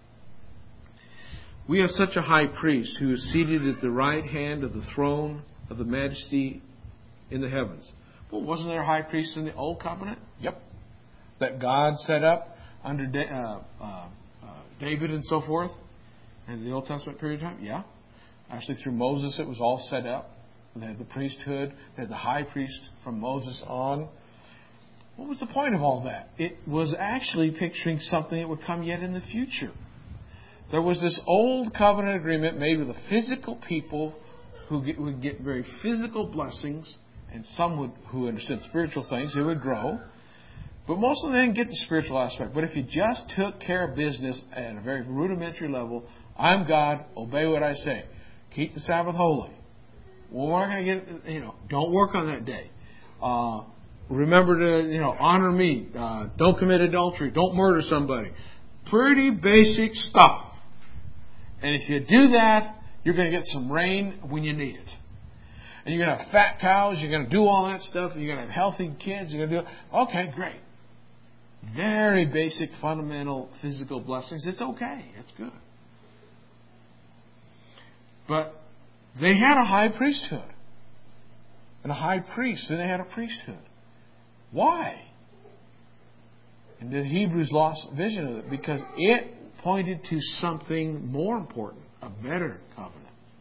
We have such a high priest who is seated at the right hand of the throne of the majesty in the heavens. Well, wasn't there a high priest in the Old Covenant? Yep. That God set up under Da- uh, uh, uh, David and so forth in the Old Testament period of time? Yeah. Actually, through Moses it was all set up. They had the priesthood. They had the high priest from Moses on. What was the point of all that? It was actually picturing something that would come yet in the future. There was this old covenant agreement made with a physical people who get, would get very physical blessings, and some would, who understood spiritual things, they would grow. But most of them didn't get the spiritual aspect. But if you just took care of business at a very rudimentary level, I'm God, obey what I say. Keep the Sabbath holy. Well, we're not going to get, you know, don't work on that day. Uh, remember to, you know, honor me. Uh, don't commit adultery. Don't murder somebody. Pretty basic stuff. And if you do that, you're going to get some rain when you need it. And you're going to have fat cows. You're going to do all that stuff. And you're going to have healthy kids. You're going to do it. Okay, great. Very basic, fundamental physical blessings. It's okay. It's good. But they had a high priesthood. And a high priest. And they had a priesthood. Why? And the Hebrews lost vision of it because it pointed to something more important, a better covenant.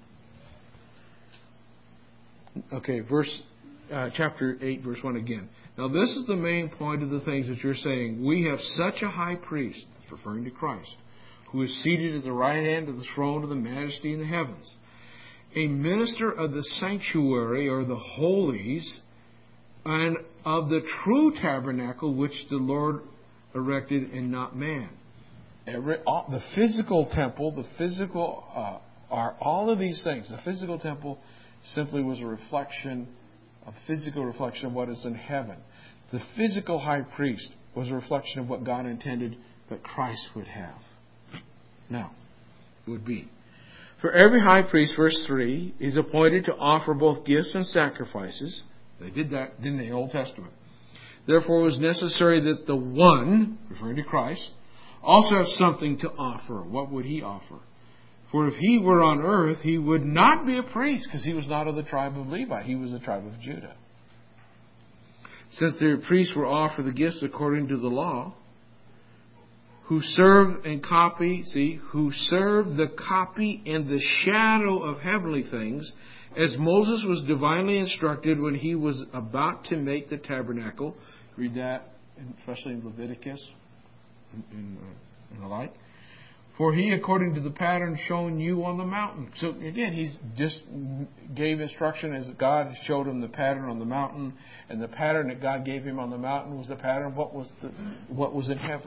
Okay, verse uh, chapter eight, verse one again. Now this is the main point of the things that you're saying. We have such a high priest, referring to Christ, who is seated at the right hand of the throne of the majesty in the heavens, a minister of the sanctuary or the holies, and of the true tabernacle which the Lord erected and not man. Every, all, the physical temple, the physical, uh, are all of these things. The physical temple simply was a reflection, a physical reflection of what is in heaven. The physical high priest was a reflection of what God intended that Christ would have. Now, it would be. For every high priest, verse three, is appointed to offer both gifts and sacrifices. They did that, didn't they, in the Old Testament? Therefore, it was necessary that the one, referring to Christ, also have something to offer. What would he offer? For if he were on earth, he would not be a priest, because he was not of the tribe of Levi. He was the tribe of Judah. Since the priests were offered the gifts according to the law, who serve and copy, see, who serve the copy and the shadow of heavenly things, as Moses was divinely instructed when he was about to make the tabernacle. Read that, especially in Leviticus and, uh, and the like. For he, according to the pattern shown you on the mountain. So again, he just gave instruction as God showed him the pattern on the mountain, and the pattern that God gave him on the mountain was the pattern of what was the, what was in heaven.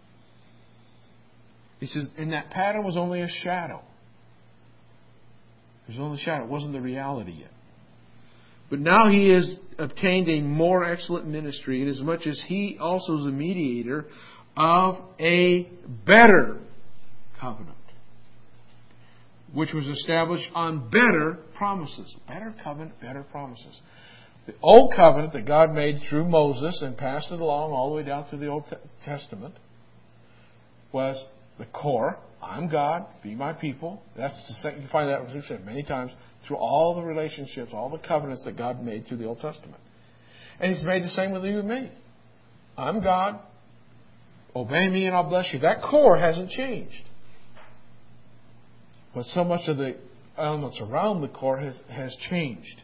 He says, and that pattern was only a shadow. It was only a shadow. It wasn't the reality yet. But now he has obtained a more excellent ministry, inasmuch as he also is a mediator of a better covenant, which was established on better promises. Better covenant, better promises. The old covenant that God made through Moses and passed it along all the way down through the Old Testament was the core. I'm God, be my people. That's the second. You find that we've said many times through all the relationships, all the covenants that God made through the Old Testament. And He's made the same with you and me. I'm God. Obey me and I'll bless you. That core hasn't changed. But so much of the elements around the core has, has changed.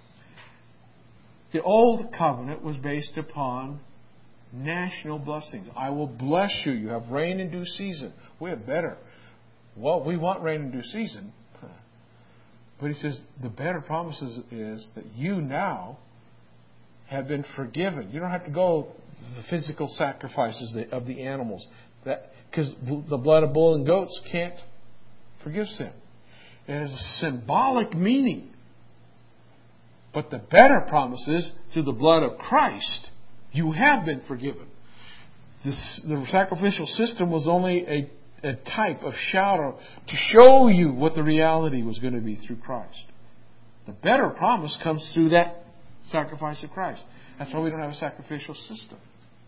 The old covenant was based upon national blessings. I will bless you. You have rain in due season. We have better. Well, we want rain in due season. But he says the better promises is that you now have been forgiven. You don't have to go the physical sacrifices of the animals. That because the blood of bull and goats can't forgive sin. It has a symbolic meaning. But the better promise is through the blood of Christ, you have been forgiven. This, the sacrificial system was only a, a type of shadow to show you what the reality was going to be through Christ. The better promise comes through that sacrifice of Christ. That's why we don't have a sacrificial system.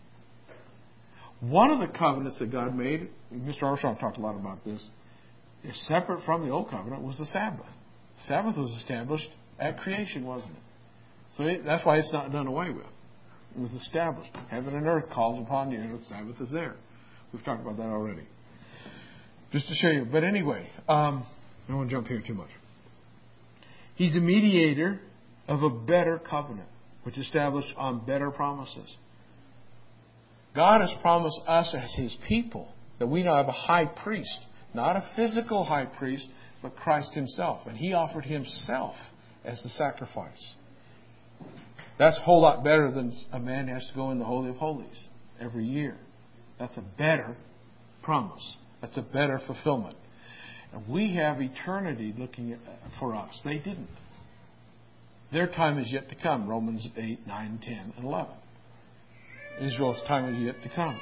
One of the covenants that God made, Mister Armstrong talked a lot about this, is separate from the Old Covenant, was the Sabbath. The Sabbath was established at creation, wasn't it? So it, that's why it's not done away with. It was established. Heaven and earth calls upon you, and the Sabbath is there. We've talked about that already. Just to show you. But anyway, um, I don't want to jump here too much. He's the mediator of a better covenant, which is established on better promises. God has promised us as His people that we now have a high priest, not a physical high priest, but Christ Himself. And He offered Himself as the sacrifice. That's a whole lot better than a man has to go in the Holy of Holies every year. That's a better promise. That's a better fulfillment. And we have eternity looking at, for us. They didn't. Their time is yet to come. Romans eight, nine, ten, and eleven. Israel's time is yet to come.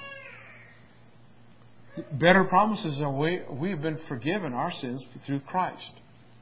Better promises are we, we have been forgiven our sins through Christ.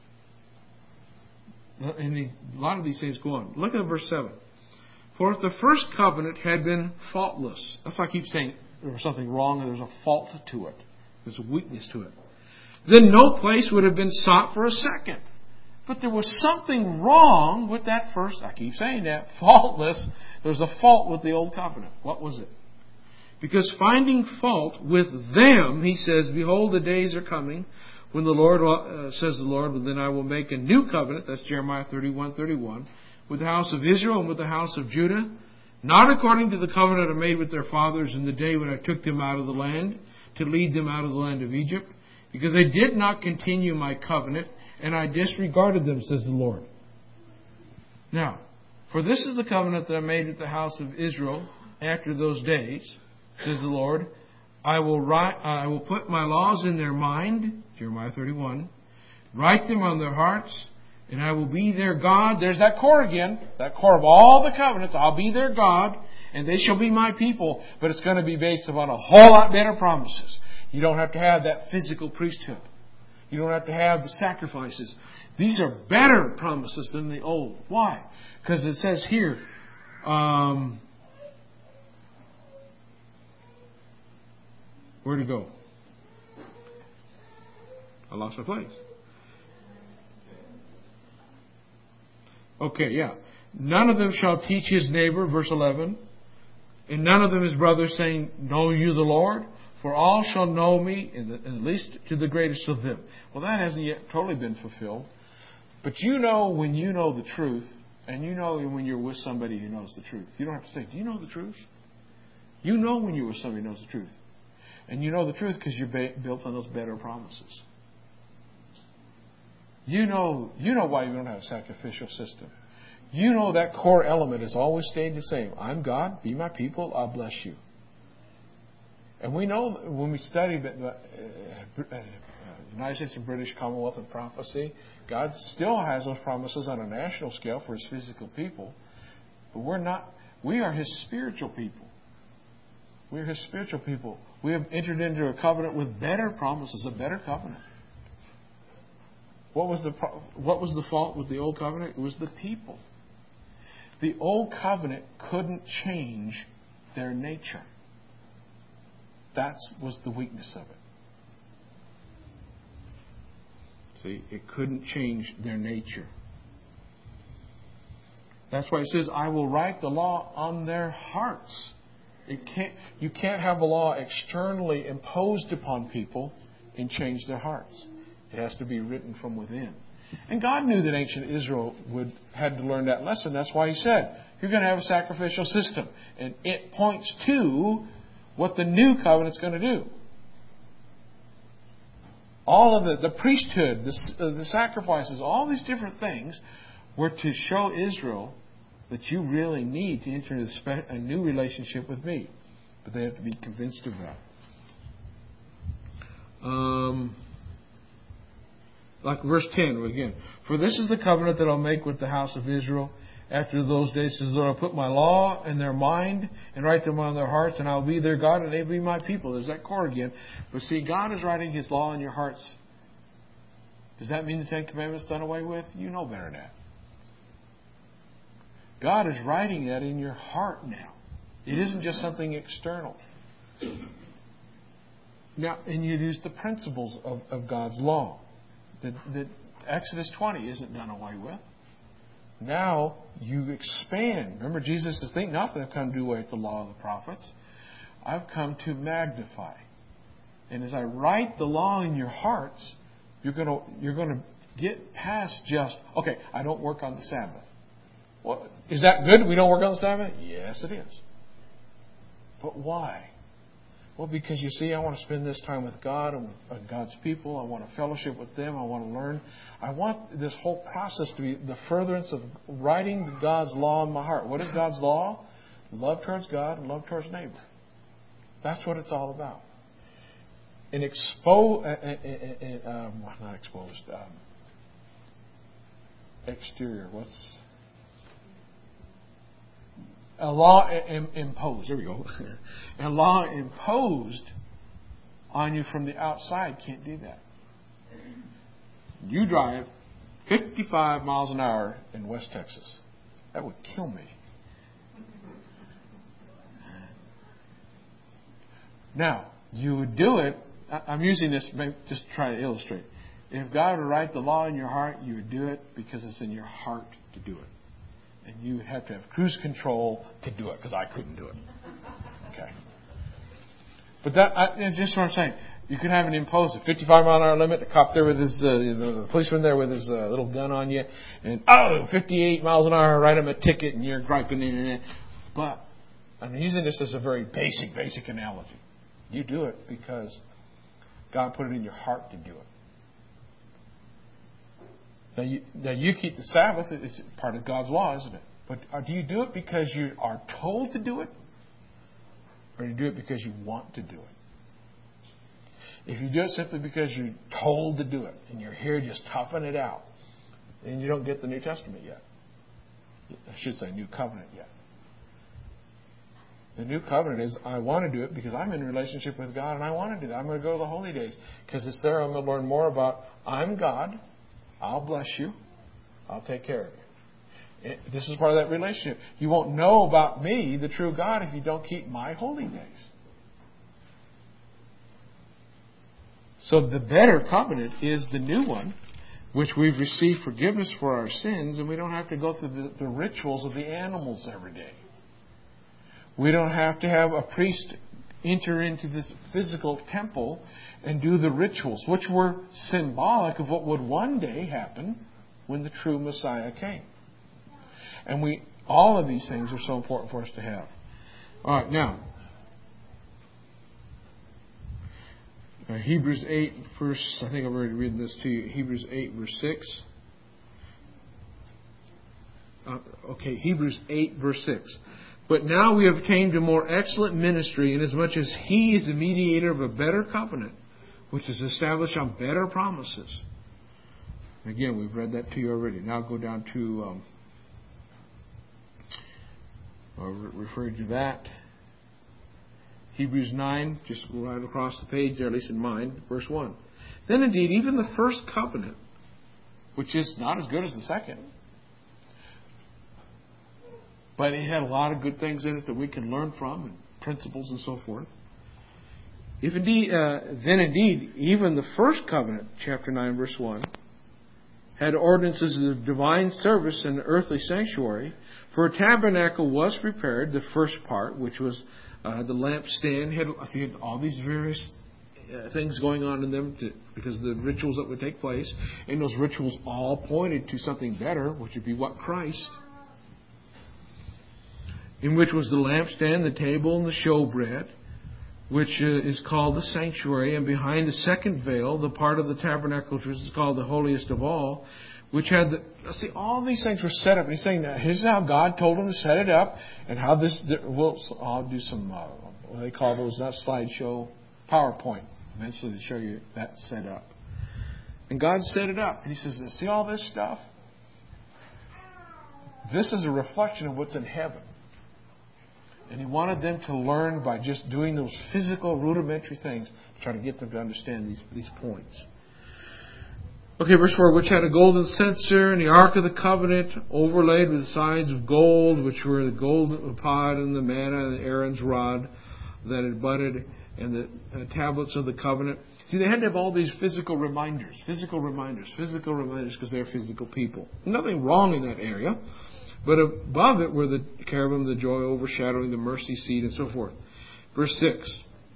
And these, a lot of these things go on. Look at verse seven. For if the first covenant had been faultless, that's why I keep saying there was something wrong and there's a fault to it. There's a weakness to it. Then no place would have been sought for a second. But there was something wrong with that first, I keep saying that, faultless. There was a fault with the old covenant. What was it? Because finding fault with them, He says, behold, the days are coming when the Lord, uh, says the Lord, well, then I will make a new covenant, that's Jeremiah thirty-one, thirty-one, with the house of Israel and with the house of Judah, not according to the covenant I made with their fathers in the day when I took them out of the land, to lead them out of the land of Egypt, because they did not continue my covenant, and I disregarded them, says the Lord. Now, for this is the covenant that I made with the house of Israel after those days, says the Lord. I will write, I will put my laws in their mind, Jeremiah thirty-one, write them on their hearts, and I will be their God. There's that core again, that core of all the covenants. I'll be their God, and they shall be my people. But it's going to be based upon a whole lot better promises. You don't have to have that physical priesthood. You don't have to have the sacrifices. These are better promises than the old. Why? Because it says here, um, where to go? I lost my place. Okay, yeah. None of them shall teach his neighbor, verse eleven, and none of them his brother, saying, know you the Lord? For all shall know me, in the, at least to the greatest of them. Well, that hasn't yet totally been fulfilled. But you know when you know the truth, and you know when you're with somebody who knows the truth. You don't have to say, do you know the truth? You know when you're with somebody who knows the truth. And you know the truth because you're ba- built on those better promises. You know, you know why you don't have a sacrificial system. You know that core element has always stayed the same. I'm God, be my people, I'll bless you. And we know when we study the uh, United States and British Commonwealth and prophecy, God still has those promises on a national scale for His physical people. But we're not, we are His spiritual people. We're His spiritual people. We have entered into a covenant with better promises, a better covenant. What was the what was the fault with the old covenant? It was the people. The old covenant couldn't change their nature. That was the weakness of it. See, it couldn't change their nature. That's why it says, I will write the law on their hearts. It can't, you can't have a law externally imposed upon people and change their hearts. It has to be written from within. And God knew that ancient Israel would had to learn that lesson. That's why He said, you're going to have a sacrificial system. And it points to what the new covenant's going to do. All of the, the priesthood, the, uh, the sacrifices, all these different things were to show Israel that you really need to enter into a new relationship with me. But they have to be convinced of that. Um, like verse ten again. For this is the covenant that I'll make with the house of Israel. After those days, says the Lord, I'll put my law in their mind and write them on their hearts, and I'll be their God, and they'll be my people. There's that core again. But see, God is writing His law in your hearts. Does that mean the Ten Commandments done away with? You know better than that. God is writing that in your heart now. It isn't just something external. Now, and you use the principles of, of God's law. That, that Exodus twenty isn't done away with. Now you expand. Remember, Jesus says, think not that I've come to do away with the law of the prophets. I've come to magnify. And as I write the law in your hearts, you're going to you're going to get past just, okay, I don't work on the Sabbath. Well, is that good? We don't work on the Sabbath? Yes, it is. But why? Well, because you see, I want to spend this time with God and with God's people. I want to fellowship with them. I want to learn. I want this whole process to be the furtherance of writing God's law in my heart. What is God's law? Love towards God and love towards neighbor. That's what it's all about. And expose, uh, uh, uh, um, not exposed, um, exterior. What's a law imposed? There we go. A law imposed on you from the outside can't do that. You drive fifty-five miles an hour in West Texas. That would kill me. Now, you would do it. I'm using this just to try to illustrate. If God were to write the law in your heart, you would do it because it's in your heart to do it. And you would have to have cruise control to do it, because I couldn't do it. Okay. But that, I, just what I'm saying. You could have an imposed a fifty-five mile an hour limit, a cop there with his, uh, you know, the policeman there with his uh, little gun on you, and oh, fifty-eight miles an hour, write him a ticket, and you're griping in it. But I'm using this as a very basic, basic analogy. You do it because God put it in your heart to do it. Now you, now you keep the Sabbath. It's part of God's law, isn't it? But do you do it because you are told to do it? Or do you do it because you want to do it? If you do it simply because you're told to do it, and you're here just toughing it out, then you don't get the New Testament yet. I should say New Covenant yet. The New Covenant is, I want to do it because I'm in relationship with God and I want to do that. I'm going to go to the holy days because it's there I'm going to learn more about, I'm God, I'll bless you, I'll take care of you. It, this is part of that relationship. You won't know about me, the true God, if you don't keep my holy days. So the better covenant is the new one, which we've received forgiveness for our sins, and we don't have to go through the, the rituals of the animals every day. We don't have to have a priest enter into this physical temple and do the rituals, which were symbolic of what would one day happen when the true Messiah came. And we, all of these things are so important for us to have. All right, now, uh, Hebrews eight, verse, I think I've already read this to you, Hebrews eight, verse six. Uh, okay, Hebrews eight, verse six. But now we have obtained a more excellent ministry, inasmuch as He is the mediator of a better covenant, which is established on better promises. Again, we've read that to you already. Now go down to, um, I'll refer to that. Hebrews nine, just go right across the page there, at least in mine, verse one. Then indeed, even the first covenant, which is not as good as the second, but it had a lot of good things in it that we can learn from, and principles and so forth. If indeed, uh, then indeed, even the first covenant, chapter nine, verse one, had ordinances of divine service in the earthly sanctuary. For a tabernacle was prepared, the first part, which was uh, the lampstand, had, had all these various uh, things going on in them to, because of the rituals that would take place. And those rituals all pointed to something better, which would be what? Christ. In which was the lampstand, the table, and the showbread, which uh, is called the sanctuary, and behind the second veil, the part of the tabernacle which is called the holiest of all, which had the, see, all these things were set up. And he's saying that here's how God told him to set it up, and how this, we'll, I'll do some, uh, what they call those, not slideshow, PowerPoint, eventually to show you that set up. And God set it up. And he says, see all this stuff? This is a reflection of what's in heaven. And he wanted them to learn by just doing those physical, rudimentary things to try to get them to understand these, these points. Okay, verse four, which had a golden censer, and the ark of the covenant overlaid with sides of gold, which were the gold pod and the manna and Aaron's rod that had budded, and the uh, tablets of the covenant. See, they had to have all these physical reminders, physical reminders, physical reminders, because they're physical people. Nothing wrong in that area. But above it were the cherubim, the joy overshadowing the mercy seat, and so forth. Verse six.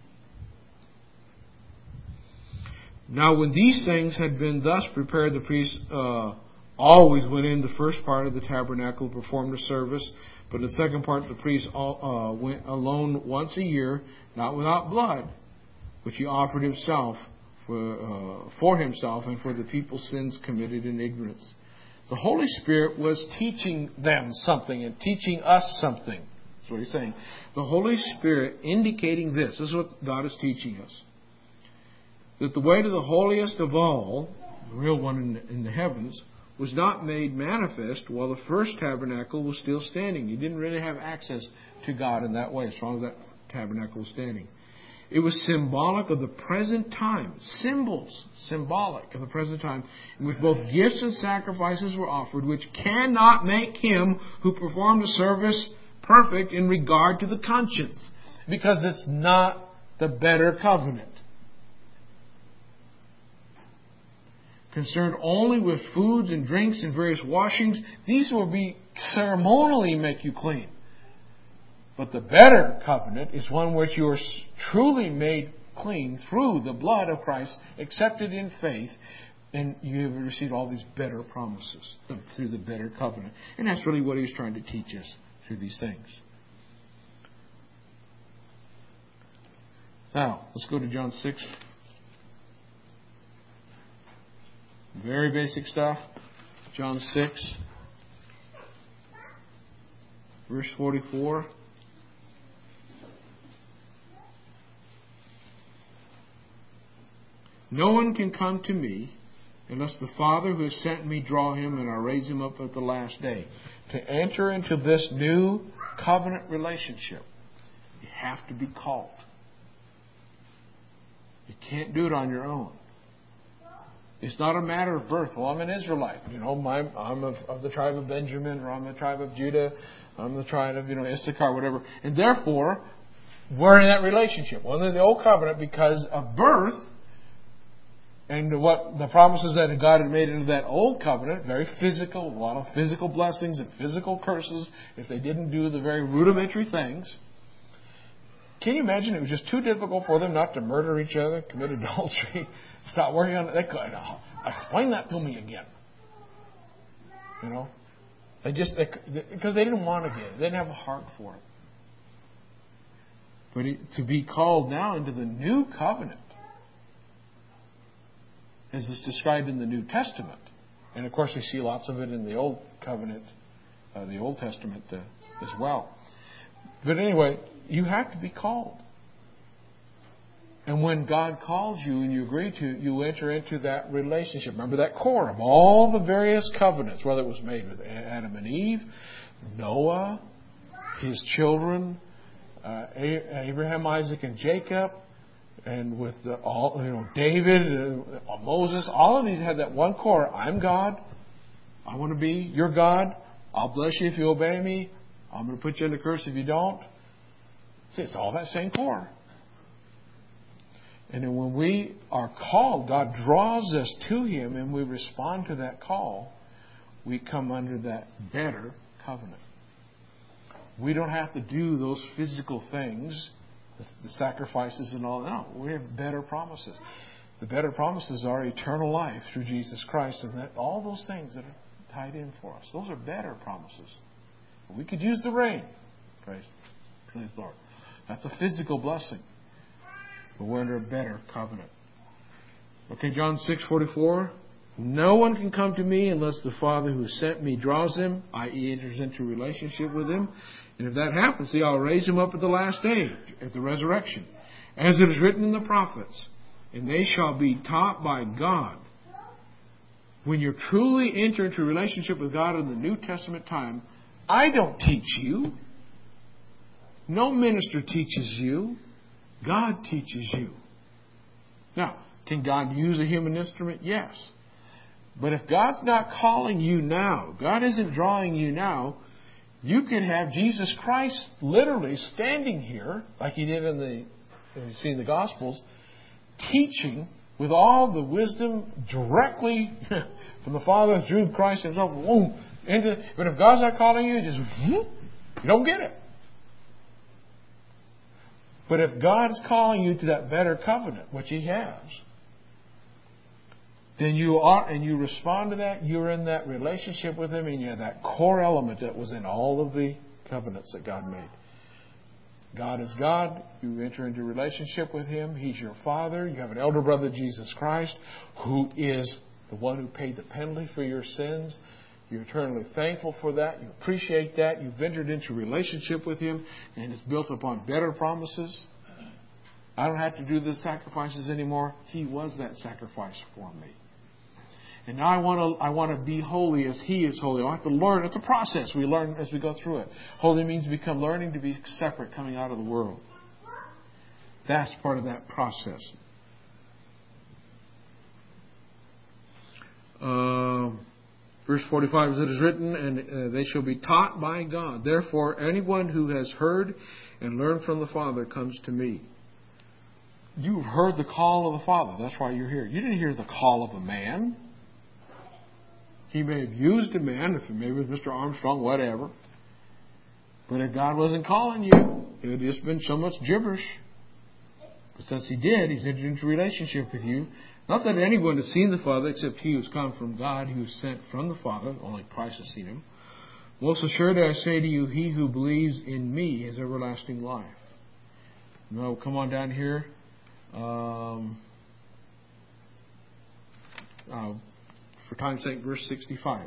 Now when these things had been thus prepared, the priest uh, always went in the first part of the tabernacle to perform the service. But in the second part, the priest all, uh, went alone once a year, not without blood, which he offered himself for, uh, for himself and for the people's sins committed in ignorance. The Holy Spirit was teaching them something and teaching us something. That's what he's saying. The Holy Spirit indicating this. This is what God is teaching us. That the way to the holiest of all, the real one in the, in the heavens, was not made manifest while the first tabernacle was still standing. You didn't really have access to God in that way as long as that tabernacle was standing. It was symbolic of the present time. Symbols, symbolic of the present time, in which both gifts and sacrifices were offered, which cannot make him who performed the service perfect in regard to the conscience, because it's not the better covenant. Concerned only with foods and drinks and various washings, these will be ceremonially make you clean. But the better covenant is one which you are truly made clean through the blood of Christ, accepted in faith, and you have received all these better promises through the better covenant. And that's really what he's trying to teach us through these things. Now, let's go to John six. Very basic stuff. John six, verse forty-four. No one can come to me unless the Father who has sent me draw him, and I raise him up at the last day. To enter into this new covenant relationship, you have to be called. You can't do it on your own. It's not a matter of birth. Well, I'm an Israelite. You know, my, I'm of, of the tribe of Benjamin, or I'm the tribe of Judah. I'm the tribe of, you know, Issachar, whatever. And therefore, we're in that relationship. Well, in the old covenant, because of birth, and what the promises that God had made into that old covenant, very physical, a lot of physical blessings and physical curses if they didn't do the very rudimentary things. Can you imagine? It was just too difficult for them not to murder each other, commit adultery, stop working on it. They could oh, explain that to me again. You know, they just they, because they didn't want to get it, they didn't have a heart for it. But it, to be called now into the new covenant, as is described in the New Testament, and of course we see lots of it in the Old Covenant, uh, the Old Testament uh, as well. But anyway, you have to be called. And when God calls you and you agree to, you enter into that relationship. Remember that core of all the various covenants, whether it was made with Adam and Eve, Noah, his children, uh, Abraham, Isaac, and Jacob, and with the, all, you know, David, uh, Moses, all of these had that one core. I'm God. I want to be your God. I'll bless you if you obey me. I'm going to put you in the curse if you don't. See, it's all that same core. And then when we are called, God draws us to Him and we respond to that call, we come under that better covenant. We don't have to do those physical things, the sacrifices and all. No, we have better promises. The better promises are eternal life through Jesus Christ, and that all those things that are tied in for us. Those are better promises. We could use the rain. Praise, praise the Lord. That's a physical blessing. But we're under a better covenant. Okay, John six forty-four. No one can come to me unless the Father who sent me draws him, that is enters into a relationship with him. And if that happens, see, I'll raise him up at the last day, at the resurrection. As it is written in the prophets, and they shall be taught by God. When you truly enter into a relationship with God in the New Testament time, I don't teach you. No minister teaches you. God teaches you. Now, can God use a human instrument? Yes. But if God's not calling you now, God isn't drawing you now, you could have Jesus Christ literally standing here, like He did in the, you see in the Gospels, teaching with all the wisdom directly from the Father through Christ Himself. Boom, into, but if God's not calling you, just you don't get it. But if God's calling you to that better covenant, which He has, then you are, and you respond to that, you're in that relationship with Him, and you have that core element that was in all of the covenants that God made. God is God. You enter into relationship with Him. He's your Father. You have an elder brother, Jesus Christ, who is the one who paid the penalty for your sins. You're eternally thankful for that. You appreciate that. You've entered into relationship with Him, and it's built upon better promises. I don't have to do the sacrifices anymore. He was that sacrifice for me. And now I want to I want to be holy as He is holy. I have to learn. It's a process. We learn as we go through it. Holy means become learning to be separate, coming out of the world. That's part of that process. Uh, verse forty-five, as it is written, and uh, they shall be taught by God. Therefore, anyone who has heard and learned from the Father comes to me. You've heard the call of the Father. That's why you're here. You didn't hear the call of a man. He may have used a man, if maybe it was Mister Armstrong, whatever. But if God wasn't calling you, it would have just been so much gibberish. But since He did, He's entered into a relationship with you. Not that anyone has seen the Father except he who's come from God, who is sent from the Father. Only Christ has seen Him. Most assuredly I say to you, he who believes in me has everlasting life. Now, come on down here. Um, uh, for time's sake, verse sixty-five.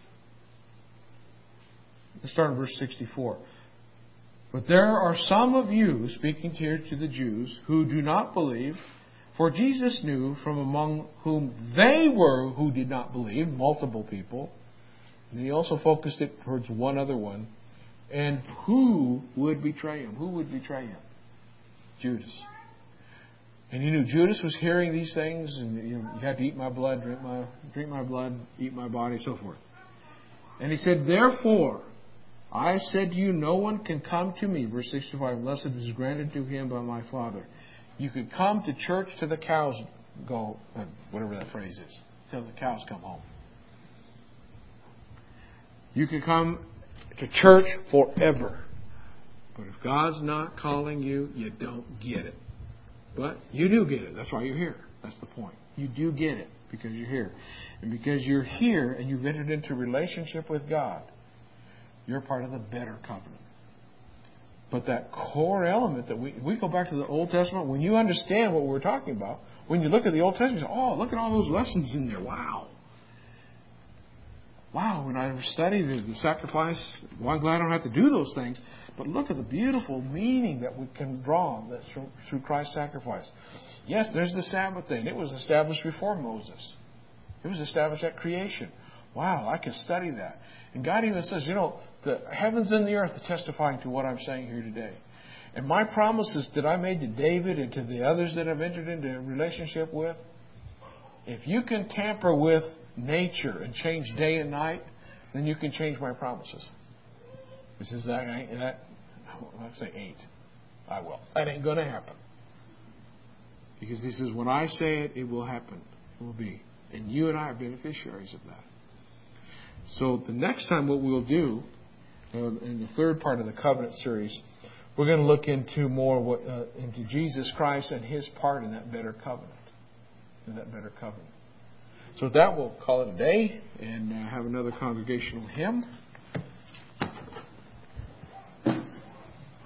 Let's start in verse sixty-four. But there are some of you, speaking here to the Jews, who do not believe, for Jesus knew from among whom they were who did not believe, multiple people. And He also focused it towards one other one. And who would betray Him? Who would betray Him? Judas. And He knew Judas was hearing these things, and you know, you have to eat my blood, drink my drink my blood, eat my body, so forth. And He said, therefore, I said to you, no one can come to me, verse sixty-five, unless it is granted to him by my Father. You could come to church till the cows go, whatever that phrase is, till the cows come home. You can come to church forever. But if God's not calling you, you don't get it. But you do get it. That's why you're here. That's the point. You do get it because you're here. And because you're here and you've entered into a relationship with God, you're part of the better covenant. But that core element that we we go back to the Old Testament, when you understand what we're talking about, when you look at the Old Testament, you say, oh, look at all those lessons in there. Wow. Wow, when I study the, the sacrifice, well, I'm glad I don't have to do those things. But look at the beautiful meaning that we can draw that's through, through Christ's sacrifice. Yes, there's the Sabbath thing. It was established before Moses. It was established at creation. Wow, I can study that. And God even says, you know, the heavens and the earth are testifying to what I'm saying here today. And my promises that I made to David and to the others that I've entered into a relationship with, if you can tamper with nature and change day and night, then you can change my promises. He says, that ain't, that, I say ain't. I will. That ain't going to happen. Because He says, when I say it, it will happen. It will be. And you and I are beneficiaries of that. So the next time what we'll do, uh, in the third part of the covenant series, we're going to look into more what, uh, into Jesus Christ and His part in that better covenant. In that better covenant. So with that, we'll call it a day and uh, have another congregational hymn.